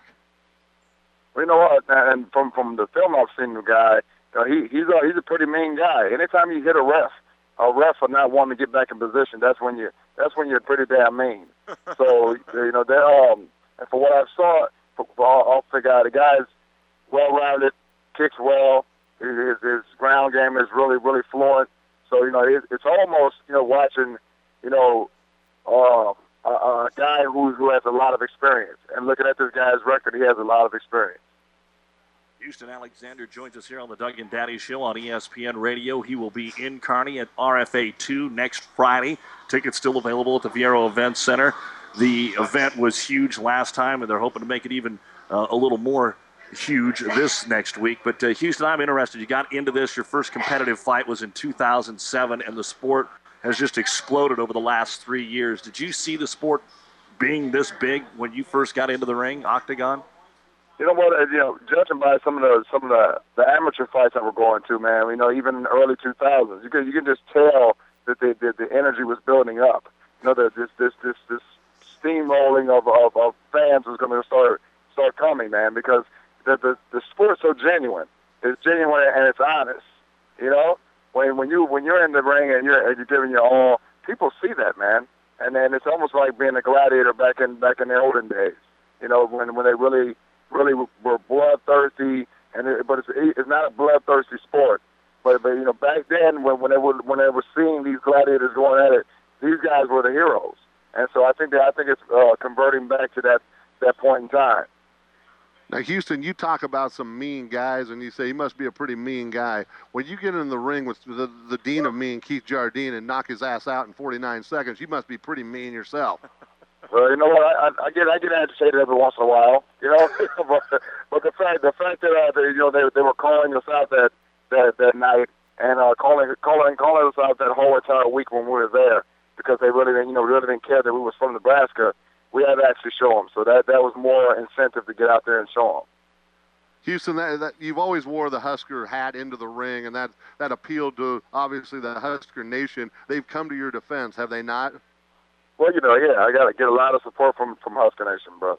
Well, you know what? And from from the film I've seen, the guy, you know, he he's a he's a pretty mean guy. Anytime you hit a ref, a ref for not wanting to get back in position, that's when you that's when you're pretty damn mean. So you know, they um, and for what I saw, for, for off the guy, the guy's well-rounded, kicks well. His, his ground game is really really fluent. So you know, it, it's almost you know watching you know uh, a, a guy who's who has a lot of experience. And looking at this guy's record, he has a lot of experience. Houston Alexander joins us here on the Doug and Daddy Show on E S P N Radio. He will be in Kearney at R F A two next Friday. Tickets still available at the Viero Event Center. The event was huge last time, and they're hoping to make it even uh, a little more huge this next week. But uh, Houston, I'm interested. You got into this. Your first competitive fight was in two thousand seven, and the sport has just exploded over the last three years. Did you see the sport being this big when you first got into the ring, Octagon? You know what? You know, judging by some of the some of the, the amateur fights that we're going to, man. You know, even in the early two thousands, you can you can just tell that the the, the energy was building up. You know, that this this this this steamrolling of of, of fans was going to start start coming, man, because the the the sport's so genuine. It's genuine and it's honest. You know, when when you when you're in the ring and you're and you're giving your all, people see that, man. And then it's almost like being a gladiator back in back in the olden days. You know, when when they really really were bloodthirsty, and it, but it's it's not a bloodthirsty sport. But but you know, back then when when they were when they were seeing these gladiators going at it, these guys were the heroes. And so I think that I think it's uh, converting back to that that point in time. Now, Houston, you talk about some mean guys, and you say he must be a pretty mean guy. When you get in the ring with the, the dean of mean, Keith Jardine, and knock his ass out in forty-nine seconds, you must be pretty mean yourself. Well, you know what? I, I get I get agitated every once in a while, you know. but, but the fact the fact that uh, they, you know they they were calling us out that that that night and uh, calling calling calling us out that whole entire week when we were there because they really didn't you know really didn't care that we was from Nebraska. We had to actually show them, so that that was more incentive to get out there and show them. Houston, that, that, you've always wore the Husker hat into the ring, and that, that appealed to, obviously, the Husker Nation. They've come to your defense, have they not? Well, you know, yeah, I got to get a lot of support from, from Husker Nation, brother.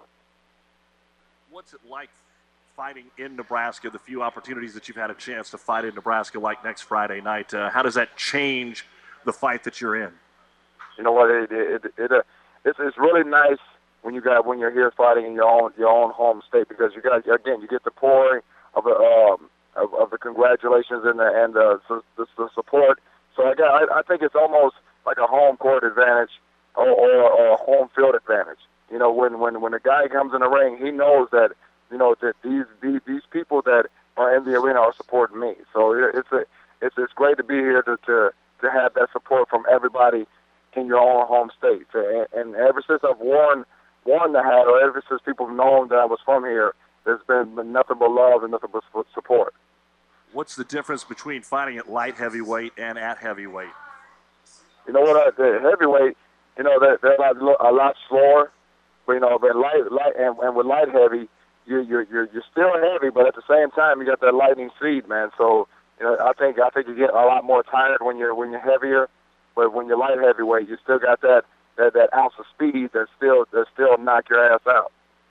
What's it like fighting in Nebraska, the few opportunities that you've had a chance to fight in Nebraska like next Friday night? Uh, how does that change the fight that you're in? You know what, it, it, it, it uh, It's it's really nice when you got when you're here fighting in your own your own home state because you got again you get the pouring of the um of, of the congratulations and the and the, the, the support. So I got I, I think it's almost like a home court advantage or, or, or a home field advantage. You know when when when a guy comes in the ring, he knows that you know that these these, these people that are in the arena are supporting me. So it's a it's it's great to be here to to, to have that support from everybody in your own home state. And, and ever since I've worn, worn the hat, or ever since people have known that I was from here, there's been nothing but love and nothing but support. What's the difference between fighting at light heavyweight and at heavyweight? You know what, uh, the heavyweight, you know, they're, they're a, lot, a lot slower, but, you know, but light, light, and, and with light heavy, you're, you're, you're, you're still heavy, but at the same time, you got that lightning speed, man. So, you know, I think, I think you get a lot more tired when you're, when you're heavier. But when you're light heavyweight, you still got that, that, that ounce of speed that still that still knock your ass out.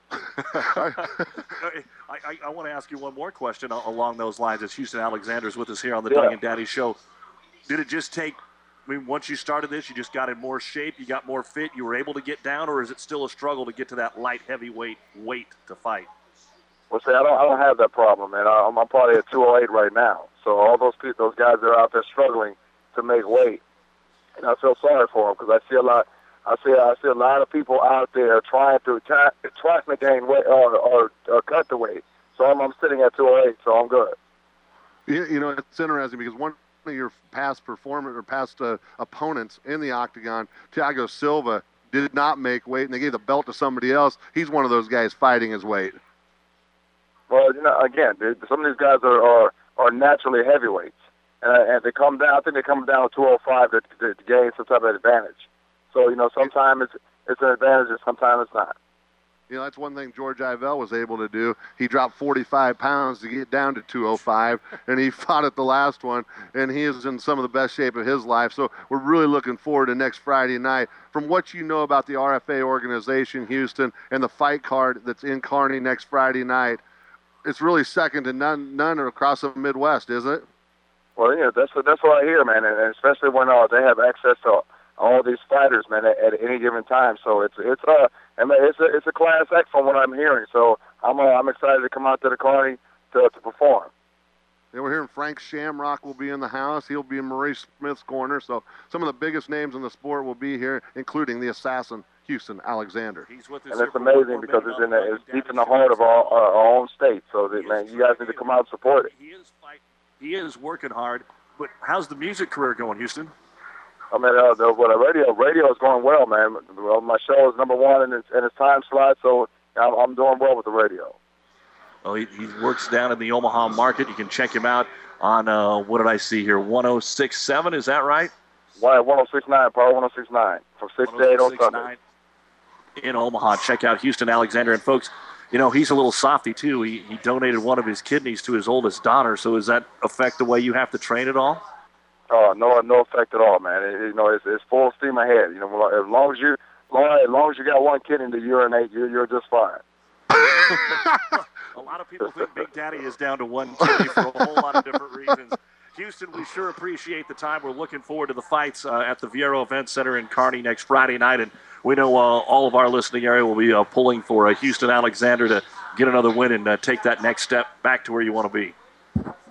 I, I, I want to ask you one more question along those lines. As Houston Alexander's with us here on the Yeah. Doug and Daddy Show, did it just take? I mean, once you started this, you just got in more shape, you got more fit, you were able to get down, or is it still a struggle to get to that light heavyweight weight to fight? Well, see, I don't I don't have that problem, man. I'm, I'm probably at two oh eight right now. So all those people, those guys that are out there struggling to make weight. And I feel sorry for them because I see a lot. I see I see a lot of people out there trying to try, trying to gain weight or, or, or cut the weight. So I'm, I'm sitting at two oh eight, so I'm good. You, you know, it's interesting because one of your past performers or past uh, opponents in the octagon, Thiago Silva, did not make weight, and they gave the belt to somebody else. He's one of those guys fighting his weight. Well, you know, again, some of these guys are are, are naturally heavyweights. Uh, and they come down. I think they come down to two oh five to, to, to gain some type of advantage. So you know, sometimes it's it's an advantage, and sometimes it's not. You know, that's one thing George Ivell was able to do. He dropped forty-five pounds to get down to two oh five, and he fought at the last one, and he is in some of the best shape of his life. So we're really looking forward to next Friday night. From what you know about the R F A organization, Houston, and the fight card that's in Kearney next Friday night, it's really second to none, none across the Midwest, isn't it? Well, yeah, that's that's what I hear, man, and especially when uh, they have access to all these fighters, man, at, at any given time. So it's it's uh, I mean, it's a it's a class act from what I'm hearing. So I'm uh, I'm excited to come out to the Kearney to to perform. Yeah, we're hearing Frank Shamrock will be in the house. He'll be in Maurice Smith's corner. So some of the biggest names in the sport will be here, including the assassin Houston Alexander. He's with us and it's amazing because it's in the, it's deep in the heart of our, our, our own state. So that, man, you guys need to come out and support it. He is fighting. He is working hard, but how's the music career going, Houston? I mean, uh, the, well, the radio, radio is going well, man. Well, my show is number one in its, in its time slot, so I'm, I'm doing well with the radio. Well, he, he works down in the Omaha market. You can check him out on, uh, what did I see here, one oh six point seven, is that right? one oh six point nine, Power one oh six point nine, from six to eight on Sunday. In Omaha. Check out Houston Alexander. And, folks, you know, he's a little softy, too. He, he donated one of his kidneys to his oldest daughter. So does that affect the way you have to train at all? Oh, no, no effect at all, man. It, you know, it's, it's full steam ahead. You know, as long as you, long, as long as you got one kidney to urinate, you're, you're just fine. A lot of people think Big Daddy is down to one kidney for a whole lot of different reasons. Houston, we sure appreciate the time. We're looking forward to the fights uh, at the Viero Event Center in Kearney next Friday night, and we know uh, all of our listening area will be uh, pulling for uh, Houston Alexander to get another win and uh, take that next step back to where you want to be. Well,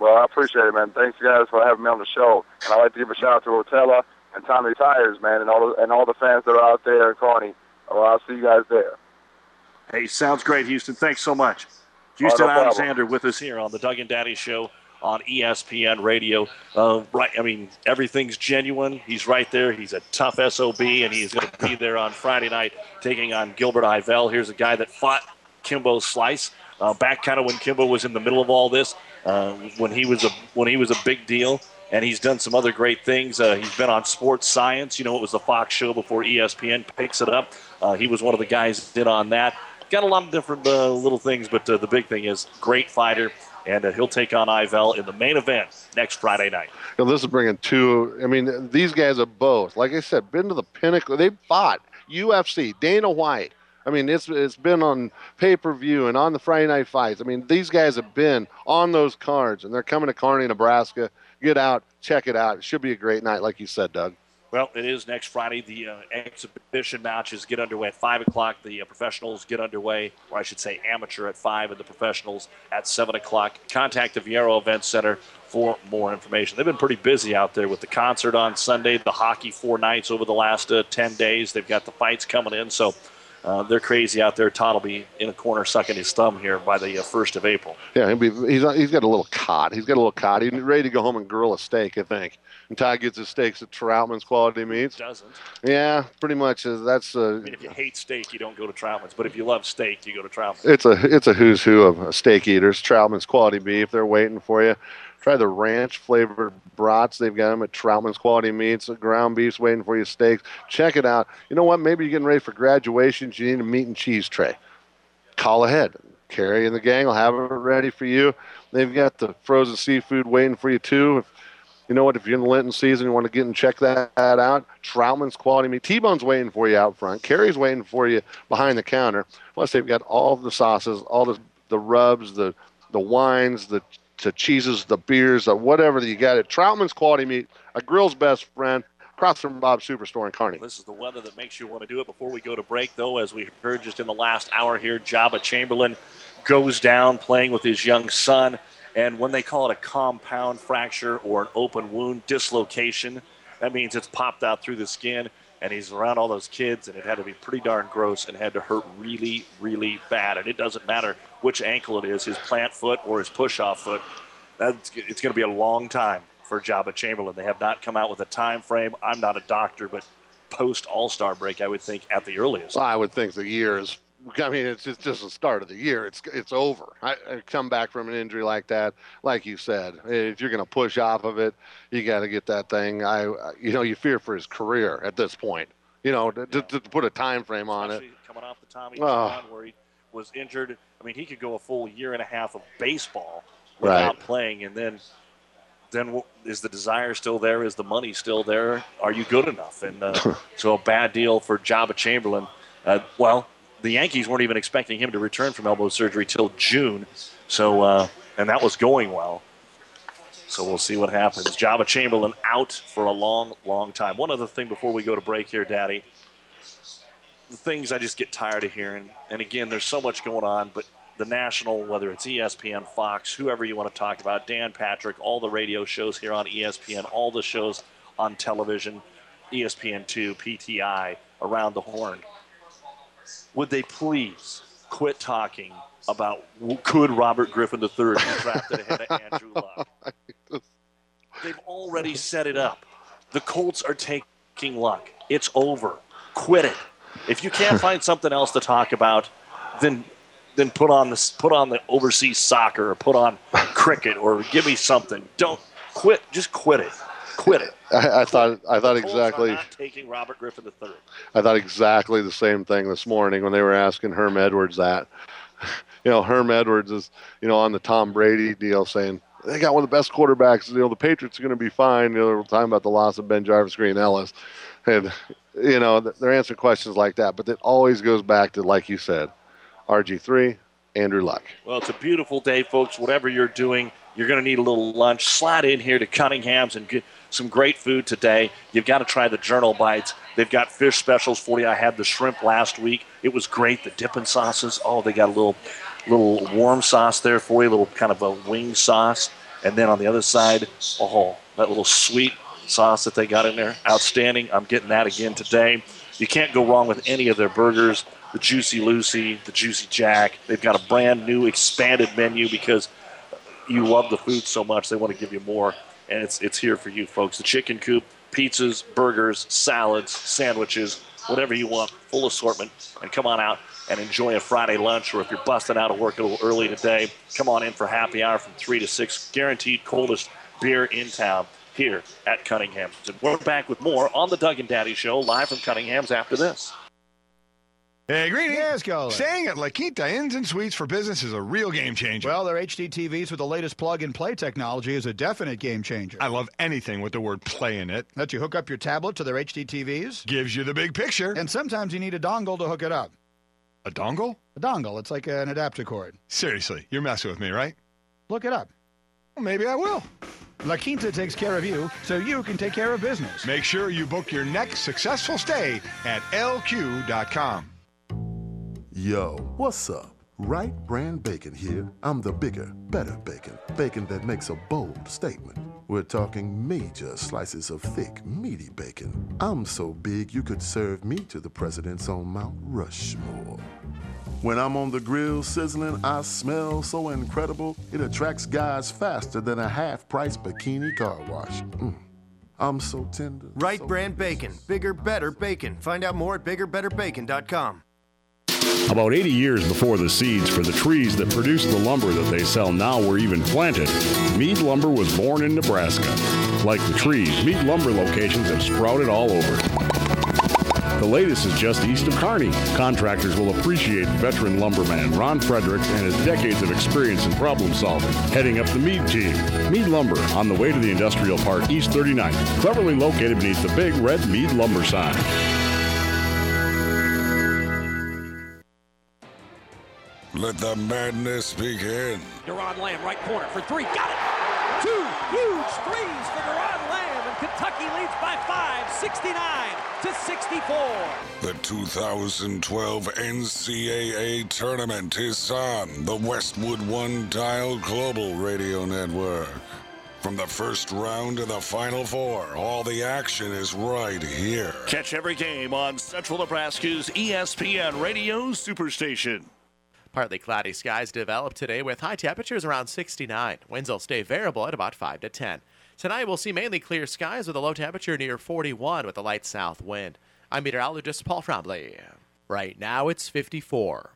Well, I appreciate it, man. Thanks, guys, for having me on the show. And I'd like to give a shout-out to Rotella and Tommy Tires, man, and all the, and all the fans that are out there in Kearney. Well, I'll see you guys there. Hey, sounds great, Houston. Thanks so much. Houston Oh, no problem. Alexander with us here on the Doug and Daddy Show on E S P N Radio. Uh, right, I mean, everything's genuine. He's right there. He's a tough S O B, and he's going to be there on Friday night taking on Gilbert Ivell. Here's a guy that fought Kimbo Slice uh, back kind of when Kimbo was in the middle of all this, uh, when he was a when he was a big deal. And he's done some other great things. Uh, he's been on Sports Science. You know, it was the Fox show before E S P N picks it up. Uh, he was one of the guys that did on that. Got a lot of different uh, little things, but uh, the big thing is great fighter. And uh, he'll take on Ivell in the main event next Friday night. You know, this is bringing two. I mean, these guys are both, like I said, been to the pinnacle. They've fought U F C, Dana White. I mean, it's it's been on pay-per-view and on the Friday night fights. I mean, these guys have been on those cards, and they're coming to Kearney, Nebraska. Get out, check it out. It should be a great night, like you said, Doug. Well, it is next Friday. The uh, exhibition matches get underway at five o'clock. The uh, professionals get underway, or I should say amateur at five, and the professionals at seven o'clock. Contact the Viero Event Center for more information. They've been pretty busy out there with the concert on Sunday, the hockey four nights over the last uh, ten days. They've got the fights coming in, so uh, they're crazy out there. Todd will be in a corner sucking his thumb here by the uh, first of April. Yeah, he'll be, he's he's got a little cot. He's got a little cot. He's ready to go home and grill a steak, I think. And Todd gets his steaks at Troutman's Quality Meats. Doesn't. Yeah, pretty much. Uh, that's. Uh, I mean, if you hate steak, you don't go to Troutman's. But if you love steak, you go to Troutman's. It's a it's a who's who of steak eaters. Troutman's Quality Beef. They're waiting for you. Try the ranch flavored brats. They've got them at Troutman's Quality Meats. Ground beef's waiting for you. Steaks. Check it out. You know what? Maybe you're getting ready for graduations. You need a meat and cheese tray. Call ahead. Carrie and the gang will have it ready for you. They've got the frozen seafood waiting for you too. If, you know what? If you're in the Lenten season, you want to get and check that out. Troutman's Quality Meat. T-Bone's waiting for you out front. Carrie's waiting for you behind the counter. Plus, they've got all the sauces, all the the rubs, the the wines, the the cheeses, the beers, the whatever that you got at Troutman's Quality Meat, a grill's best friend, across from Bob's Superstore in Kearney. This is the weather that makes you want to do it. Before we go to break, though, as we heard just in the last hour here, Jabba Chamberlain goes down playing with his young son. And when they call it a compound fracture or an open wound dislocation, that means it's popped out through the skin, and he's around all those kids, and it had to be pretty darn gross and had to hurt really, really bad. And it doesn't matter which ankle it is, his plant foot or his push-off foot. That's, it's going to be a long time for Jabba Chamberlain. They have not come out with a time frame. I'm not a doctor, but post-All-Star break, I would think at the earliest. I would think the year is I mean, it's just, just the start of the year. It's it's over. I, I come back from an injury like that, like you said, if you're going to push off of it, you got to get that thing. I, you know, you fear for his career at this point. You know, to, to, to put a time frame on Especially it. Coming off the Tommy Oh. John, where he was injured. I mean, he could go a full year and a half of baseball without Right. playing, and then. Then w- is the desire still there? Is the money still there? Are you good enough? And uh, so a bad deal for Jabba Chamberlain. Uh, well, the Yankees weren't even expecting him to return from elbow surgery till June. So, uh, and that was going well. So we'll see what happens. Jabba Chamberlain out for a long, long time. One other thing before we go to break here, Daddy. The things I just get tired of hearing. And again, there's so much going on, but the national, whether it's E S P N, Fox, whoever you want to talk about, Dan Patrick, all the radio shows here on E S P N, all the shows on television, E S P N two, P T I, Around the Horn. Would they please quit talking about could Robert Griffin the third be drafted ahead of Andrew Luck? They've already set it up. The Colts are taking Luck. It's over. Quit it. If you can't find something else to talk about, then then put on this put on the overseas soccer or put on cricket or give me something. Don't quit. Just quit it. Quit it. I, I thought I thought The Colts exactly. are not taking Robert Griffin the third. I thought exactly the same thing this morning when they were asking Herm Edwards that. You know, Herm Edwards is, you know, on the Tom Brady deal saying, they got one of the best quarterbacks. You know, the Patriots are going to be fine. You know, we're talking about the loss of Ben Jarvis, Green Ellis. And, you know, they're answering questions like that. But it always goes back to, like you said, R G three, Andrew Luck. Well, it's a beautiful day, folks. Whatever you're doing, you're going to need a little lunch. Slide in here to Cunningham's and get some great food today. You've got to try the Journal Bites. They've got fish specials for you. I had the shrimp last week. It was great. The dipping sauces. Oh, they got a little little warm sauce there for you, a little kind of a wing sauce. And then on the other side, oh, that little sweet sauce that they got in there, outstanding. I'm getting that again today. You can't go wrong with any of their burgers. The Juicy Lucy, the Juicy Jack. They've got a brand new expanded menu because you love the food so much. They want to give you more, and it's it's here for you, folks. The Chicken Coop, pizzas, burgers, salads, sandwiches, whatever you want, full assortment. And come on out and enjoy a Friday lunch, or if you're busting out of work a little early today, come on in for happy hour from three to six. Guaranteed coldest beer in town here at Cunningham's. And we're back with more on the Doug and Daddy Show, live from Cunningham's after this. Hey, Greeny. Yes, go. Staying at La Quinta Inns and Suites for Business is a real game changer. Well, their H D T Vs with the latest plug-and-play technology is a definite game changer. I love anything with the word play in it. Let you hook up your tablet to their H D T Vs. Gives you the big picture. And sometimes you need a dongle to hook it up. A dongle? A dongle. It's like an adapter cord. Seriously, you're messing with me, right? Look it up. Well, maybe I will. La Quinta takes care of you so you can take care of business. Make sure you book your next successful stay at L Q dot com. Yo, what's up? Wright Brand Bacon here. I'm the bigger, better bacon. Bacon that makes a bold statement. We're talking major slices of thick, meaty bacon. I'm so big you could serve me to the presidents on Mount Rushmore. When I'm on the grill sizzling, I smell so incredible, it attracts guys faster than a half-price bikini car wash. Mm. I'm so tender. Wright so Brand Bacon. Bigger, better bacon. Find out more at bigger better bacon dot com. About eighty years before the seeds for the trees that produce the lumber that they sell now were even planted, Mead Lumber was born in Nebraska. Like the trees, Mead Lumber locations have sprouted all over. The latest is just east of Kearney. Contractors will appreciate veteran lumberman Ron Fredericks and his decades of experience in problem solving, heading up the Mead team. Mead Lumber, on the way to the industrial park, East thirty-ninth, cleverly located beneath the big red Mead Lumber sign. Let the madness begin. Deron Lamb, right corner for three. Got it! Two huge threes for Deron Lamb, and Kentucky leads by five, sixty-nine to sixty-four. The two thousand twelve N C double A tournament is on the Westwood One Dial Global Radio Network. From the first round to the Final Four, all the action is right here. Catch every game on Central Nebraska's E S P N Radio Superstation. Partly cloudy skies develop today with high temperatures around sixty-nine. Winds will stay variable at about five to ten. Tonight we'll see mainly clear skies with a low temperature near forty-one with a light south wind. I'm meteorologist Paul Frombley. Right now it's fifty-four.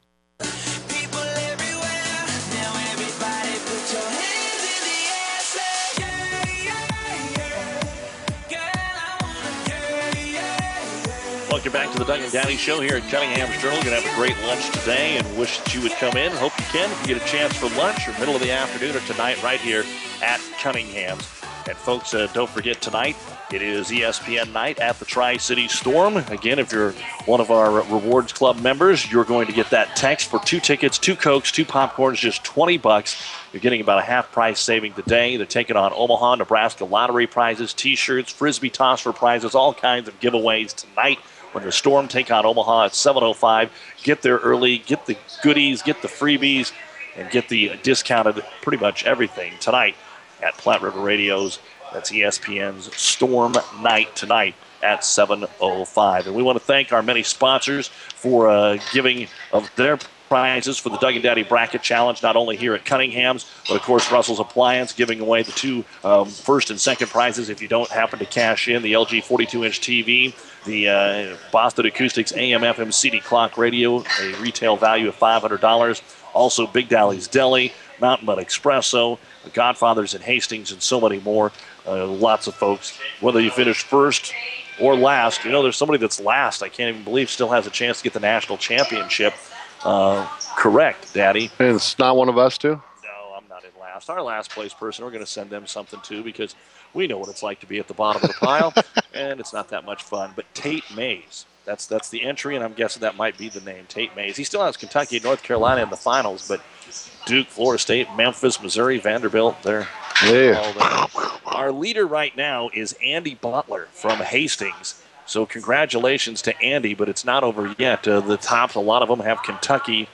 Welcome back to the Doug and Daddy Show here at Cunningham's Journal. Going to have a great lunch today and wish that you would come in. Hope you can. If you get a chance for lunch or middle of the afternoon or tonight right here at Cunningham's. And folks, uh, don't forget tonight, it is E S P N night at the Tri-City Storm. Again, if you're one of our Rewards Club members, you're going to get that text for two tickets, two Cokes, two popcorns, just twenty bucks. You're getting about a half price saving today. They're taking on Omaha, Nebraska lottery prizes, T-shirts, Frisbee toss for prizes, all kinds of giveaways tonight. When the Storm take on Omaha at seven oh five, get there early, get the goodies, get the freebies, and get the discounted pretty much everything tonight at Platte River Radio's. That's E S P N's Storm Night tonight at seven oh five. And we want to thank our many sponsors for uh, giving of their prizes for the Doug and Daddy Bracket Challenge, not only here at Cunningham's, but of course Russell's Appliance giving away the two um, first and second prizes if you don't happen to cash in, the L G forty-two inch T V, the uh, Boston Acoustics A M F M C D clock radio, a retail value of five hundred dollars. Also Big Dally's Deli, Mountain Mud Espresso, the Godfathers in Hastings, and so many more. Uh, lots of folks, whether you finish first or last. You know, there's somebody that's last, I can't even believe, still has a chance to get the national championship. Uh, correct, Daddy. And it's not one of us two? No, I'm not in last. Our last place person, we're going to send them something too because we know what it's like to be at the bottom of the pile, and it's not that much fun. But Tate Mays, that's that's the entry, and I'm guessing that might be the name, Tate Mays. He still has Kentucky and North Carolina in the finals, but Duke, Florida State, Memphis, Missouri, Vanderbilt, they're yeah. all there. Our leader right now is Andy Butler from Hastings. So congratulations to Andy, but it's not over yet. Uh, the tops, a lot of them have Kentucky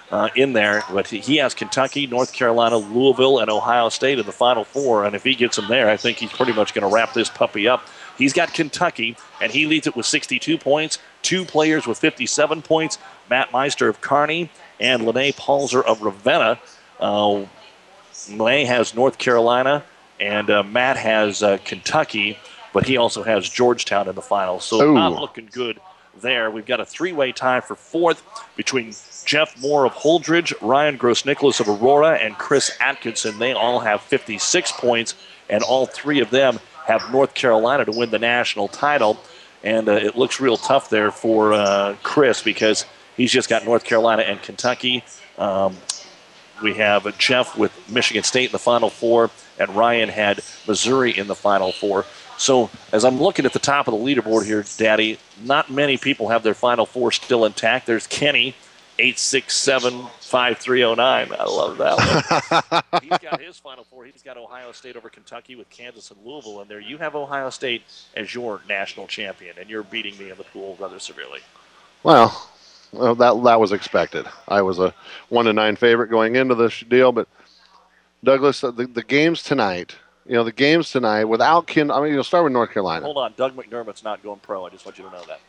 uh, in there. But he has Kentucky, North Carolina, Louisville, and Ohio State in the Final Four. And if he gets them there, I think he's pretty much going to wrap this puppy up. He's got Kentucky, and he leads it with sixty-two points. Two players with fifty-seven points, Matt Meister of Kearney and Lene Palzer of Ravenna. Uh, Lene has North Carolina, and uh, Matt has uh, Kentucky, but he also has Georgetown in the finals. So Ooh. Not looking good there. We've got a three-way tie for fourth between Jeff Moore of Holdridge, Ryan Gross-Nicholas of Aurora, and Chris Atkinson. They all have fifty-six points, and all three of them have North Carolina to win the national title. And uh, it looks real tough there for uh, Chris because he's just got North Carolina and Kentucky. Um, we have Jeff with Michigan State in the Final Four, and Ryan had Missouri in the Final Four. So as I'm looking at the top of the leaderboard here, Daddy, not many people have their Final Four still intact. There's Kenny, eight six seven, five three oh nine. I love that one. He's got his Final Four. He's got Ohio State over Kentucky with Kansas and Louisville in there. You have Ohio State as your national champion, and you're beating me in the pool rather severely. Well, well that that was expected. I was a one to nine favorite going into this deal, but Douglas, the, the games tonight, you know, the games tonight without Ken. I mean, you'll start with North Carolina. Hold on, Doug McDermott's not going pro. I just want you to know that.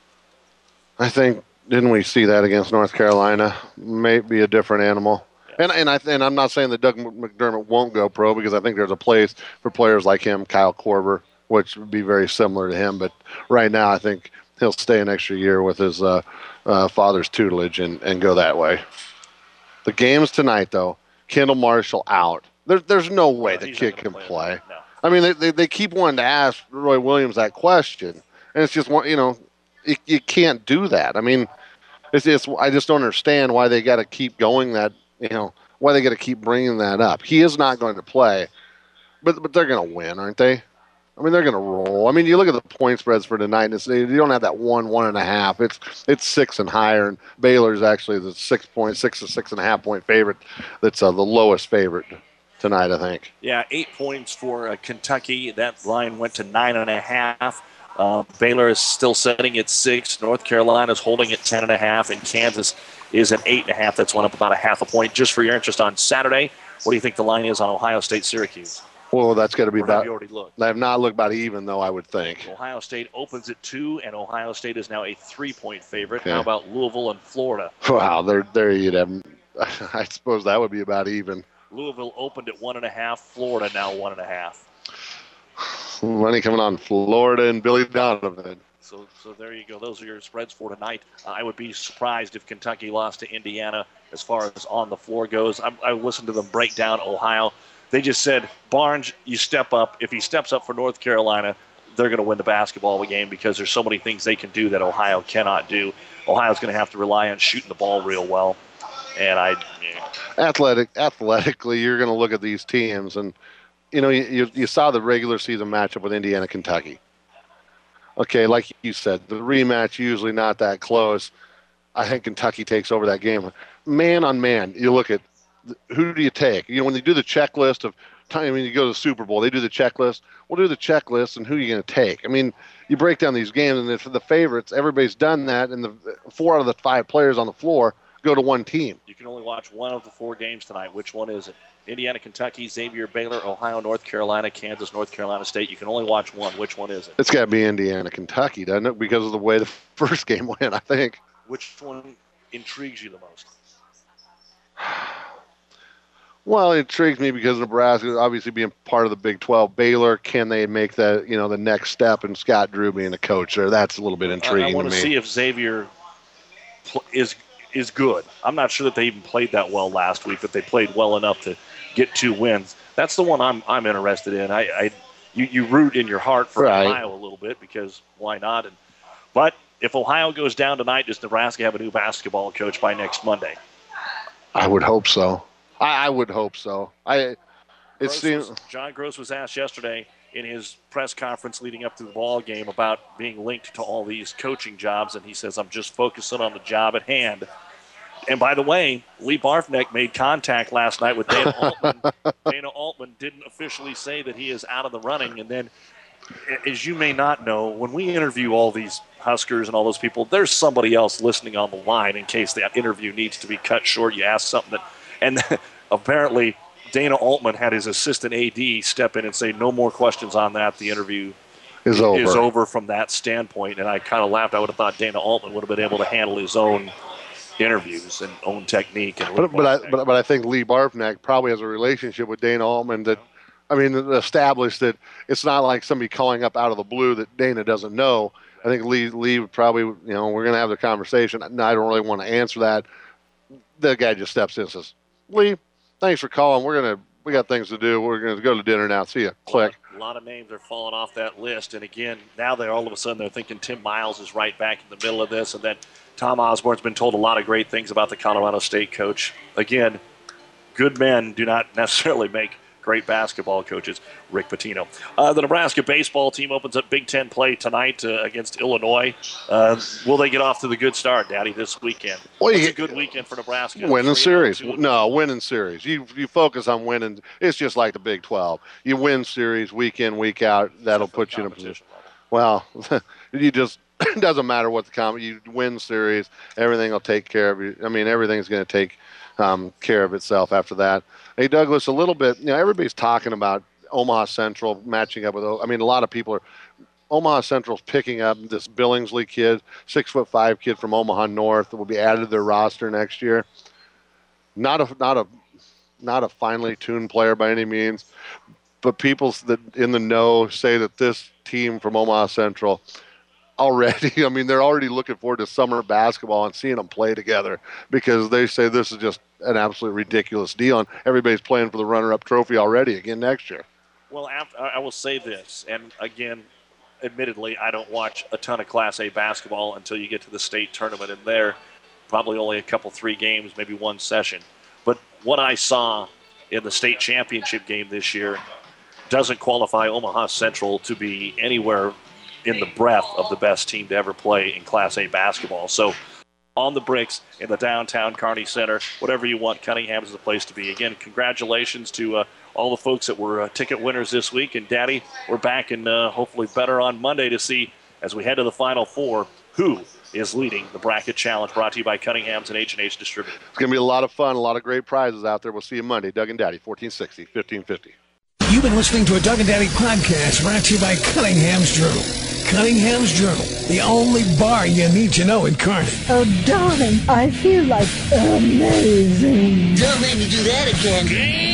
I think. Didn't we see that against North Carolina? Maybe a different animal. Yes. And and I and I'm not saying that Doug McDermott won't go pro because I think there's a place for players like him, Kyle Korver, which would be very similar to him. But right now, I think he'll stay an extra year with his uh, uh, father's tutelage and, and go that way. The games tonight, though, Kendall Marshall out. There's there's no way no, the kid can play. play. No. I mean, they, they they keep wanting to ask Roy Williams that question, and it's just one, you know. You, you can't do that. I mean, it's just, I just don't understand why they got to keep going that, you know, why they got to keep bringing that up. He is not going to play, but but they're going to win, aren't they? I mean, they're going to roll. I mean, you look at the point spreads for tonight, and it's, you don't have that one, one and a half. It's it's six and higher, and Baylor's actually the six point, six to six and a half point favorite. That's uh, the lowest favorite tonight, I think. Yeah, eight points for uh, Kentucky. That line went to nine and a half. Uh, Baylor is still setting at six. North Carolina is holding at ten and a half, and Kansas is at eight and a half. That's went up about a half a point. Just for your interest on Saturday, what do you think the line is on Ohio State Syracuse? Well, that's got to be or about. Have you already looked? I have not looked about even, though I would think. Ohio State opens at two, and Ohio State is now a three-point favorite. Okay. How about Louisville and Florida? Wow, there, there you'd have. I suppose that would be about even. Louisville opened at one and a half. Florida now one and a half. Money coming on Florida and Billy Donovan. So, so there you go. Those are your spreads for tonight. Uh, I would be surprised if Kentucky lost to Indiana as far as on the floor goes. I, I listened to them break down Ohio. They just said, Barnes, you step up. If he steps up for North Carolina, they're going to win the basketball game because there's so many things they can do that Ohio cannot do. Ohio's going to have to rely on shooting the ball real well. And I, yeah. Athletic, athletically, you're going to look at these teams and. You know, you, you saw the regular season matchup with Indiana, Kentucky. Okay, like you said, the rematch usually not that close. I think Kentucky takes over that game. Man on man, you look at who do you take? You know, when they do the checklist of time, when you go to the Super Bowl, they do the checklist. We'll do the checklist and who are you going to take? I mean, you break down these games, and for the favorites, everybody's done that, and the four out of the five players on the floor go to one team. You can only watch one of the four games tonight. Which one is it? Indiana, Kentucky, Xavier, Baylor, Ohio, North Carolina, Kansas, North Carolina State. You can only watch one. Which one is it? It's got to be Indiana, Kentucky, doesn't it? Because of the way the first game went, I think. Which one intrigues you the most? Well, it intrigues me because Nebraska, obviously being part of the Big twelve. Baylor, can they make that, you know, the next step? And Scott Drew being the coach there, that's a little bit intriguing I, I want to to me. see if Xavier pl- is is good. I'm not sure that they even played that well last week, but they played well enough to get two wins. That's the one I'm I'm interested in. I, I you, you root in your heart for right. Ohio a little bit because why not? And but if Ohio goes down tonight, does Nebraska have a new basketball coach by next Monday? I would hope so. I, I would hope so. I it Gross seems was, John Gross was asked yesterday in his press conference leading up to the ball game about being linked to all these coaching jobs, and he says, I'm just focusing on the job at hand. And by the way, Lee Barfneck made contact last night with Dana Altman. Dana Altman didn't officially say that he is out of the running, and then as you may not know, when we interview all these Huskers and all those people, there's somebody else listening on the line in case that interview needs to be cut short. You ask something that, and apparently Dana Altman had his assistant A D step in and say, no more questions on that. The interview is is over. over from that standpoint. And I kind of laughed. I would have thought Dana Altman would have been able to handle his own interviews and own technique. And but but I, but, but I think Lee Barfnack probably has a relationship with Dana Altman that, I mean, established that it's not like somebody calling up out of the blue that Dana doesn't know. I think Lee, Lee would probably, you know, we're going to have the conversation. No, I don't really want to answer that. The guy just steps in and says, Lee, thanks for calling. We're going to, we got things to do. We're going to go to dinner now. See ya. Click. A lot of names are falling off that list. And again, now they're all of a sudden they're thinking Tim Miles is right back in the middle of this. And then Tom Osborne's been told a lot of great things about the Colorado State coach. Again, good men do not necessarily make great basketball coaches. Rick Pitino. Uh, the Nebraska baseball team opens up Big Ten play tonight uh, against Illinois. Uh, will they get off to the good start, Daddy, this weekend? Well, It's you- a good weekend for Nebraska. Winning Three series. and two. No, winning series. You you focus on winning. It's just like the Big twelve. You win series week in, week out. That'll put you in a position. Well, you just it doesn't matter what the com. You win series, everything will take care of you. I mean, everything's going to take um, care of itself after that. Hey, Douglas, a little bit. You know, everybody's talking about Omaha Central matching up with. I mean, a lot of people are. Omaha Central's picking up this Billingsley kid, six foot five kid from Omaha North that will be added to their roster next year. Not a not a not a finely tuned player by any means, but people that in the know say that this team from Omaha Central already, I mean, they're already looking forward to summer basketball and seeing them play together because they say this is just an absolute ridiculous deal, and everybody's playing for the runner-up trophy already again next year. Well, after, I will say this, and again, admittedly, I don't watch a ton of Class A basketball until you get to the state tournament, and there, probably only a couple, three games, maybe one session. But what I saw in the state championship game this year doesn't qualify Omaha Central to be anywhere in the breadth of the best team to ever play in Class A basketball. So on the bricks in the downtown Kearney Center, whatever you want, Cunningham's is the place to be. Again, congratulations to uh, all the folks that were uh, ticket winners this week. And, Daddy, we're back and uh, hopefully better on Monday to see, as we head to the Final Four, who is leading the Bracket Challenge, brought to you by Cunningham's and H and H Distributing. It's going to be a lot of fun, a lot of great prizes out there. We'll see you Monday. Doug and Daddy, fourteen sixty, fifteen fifty. You've been listening to a Doug and Daddy podcast brought to you by Cunningham's Journal. Cunningham's Journal, the only bar you need to know in Kearney. Oh, darling, I feel like amazing. Don't make me do that again.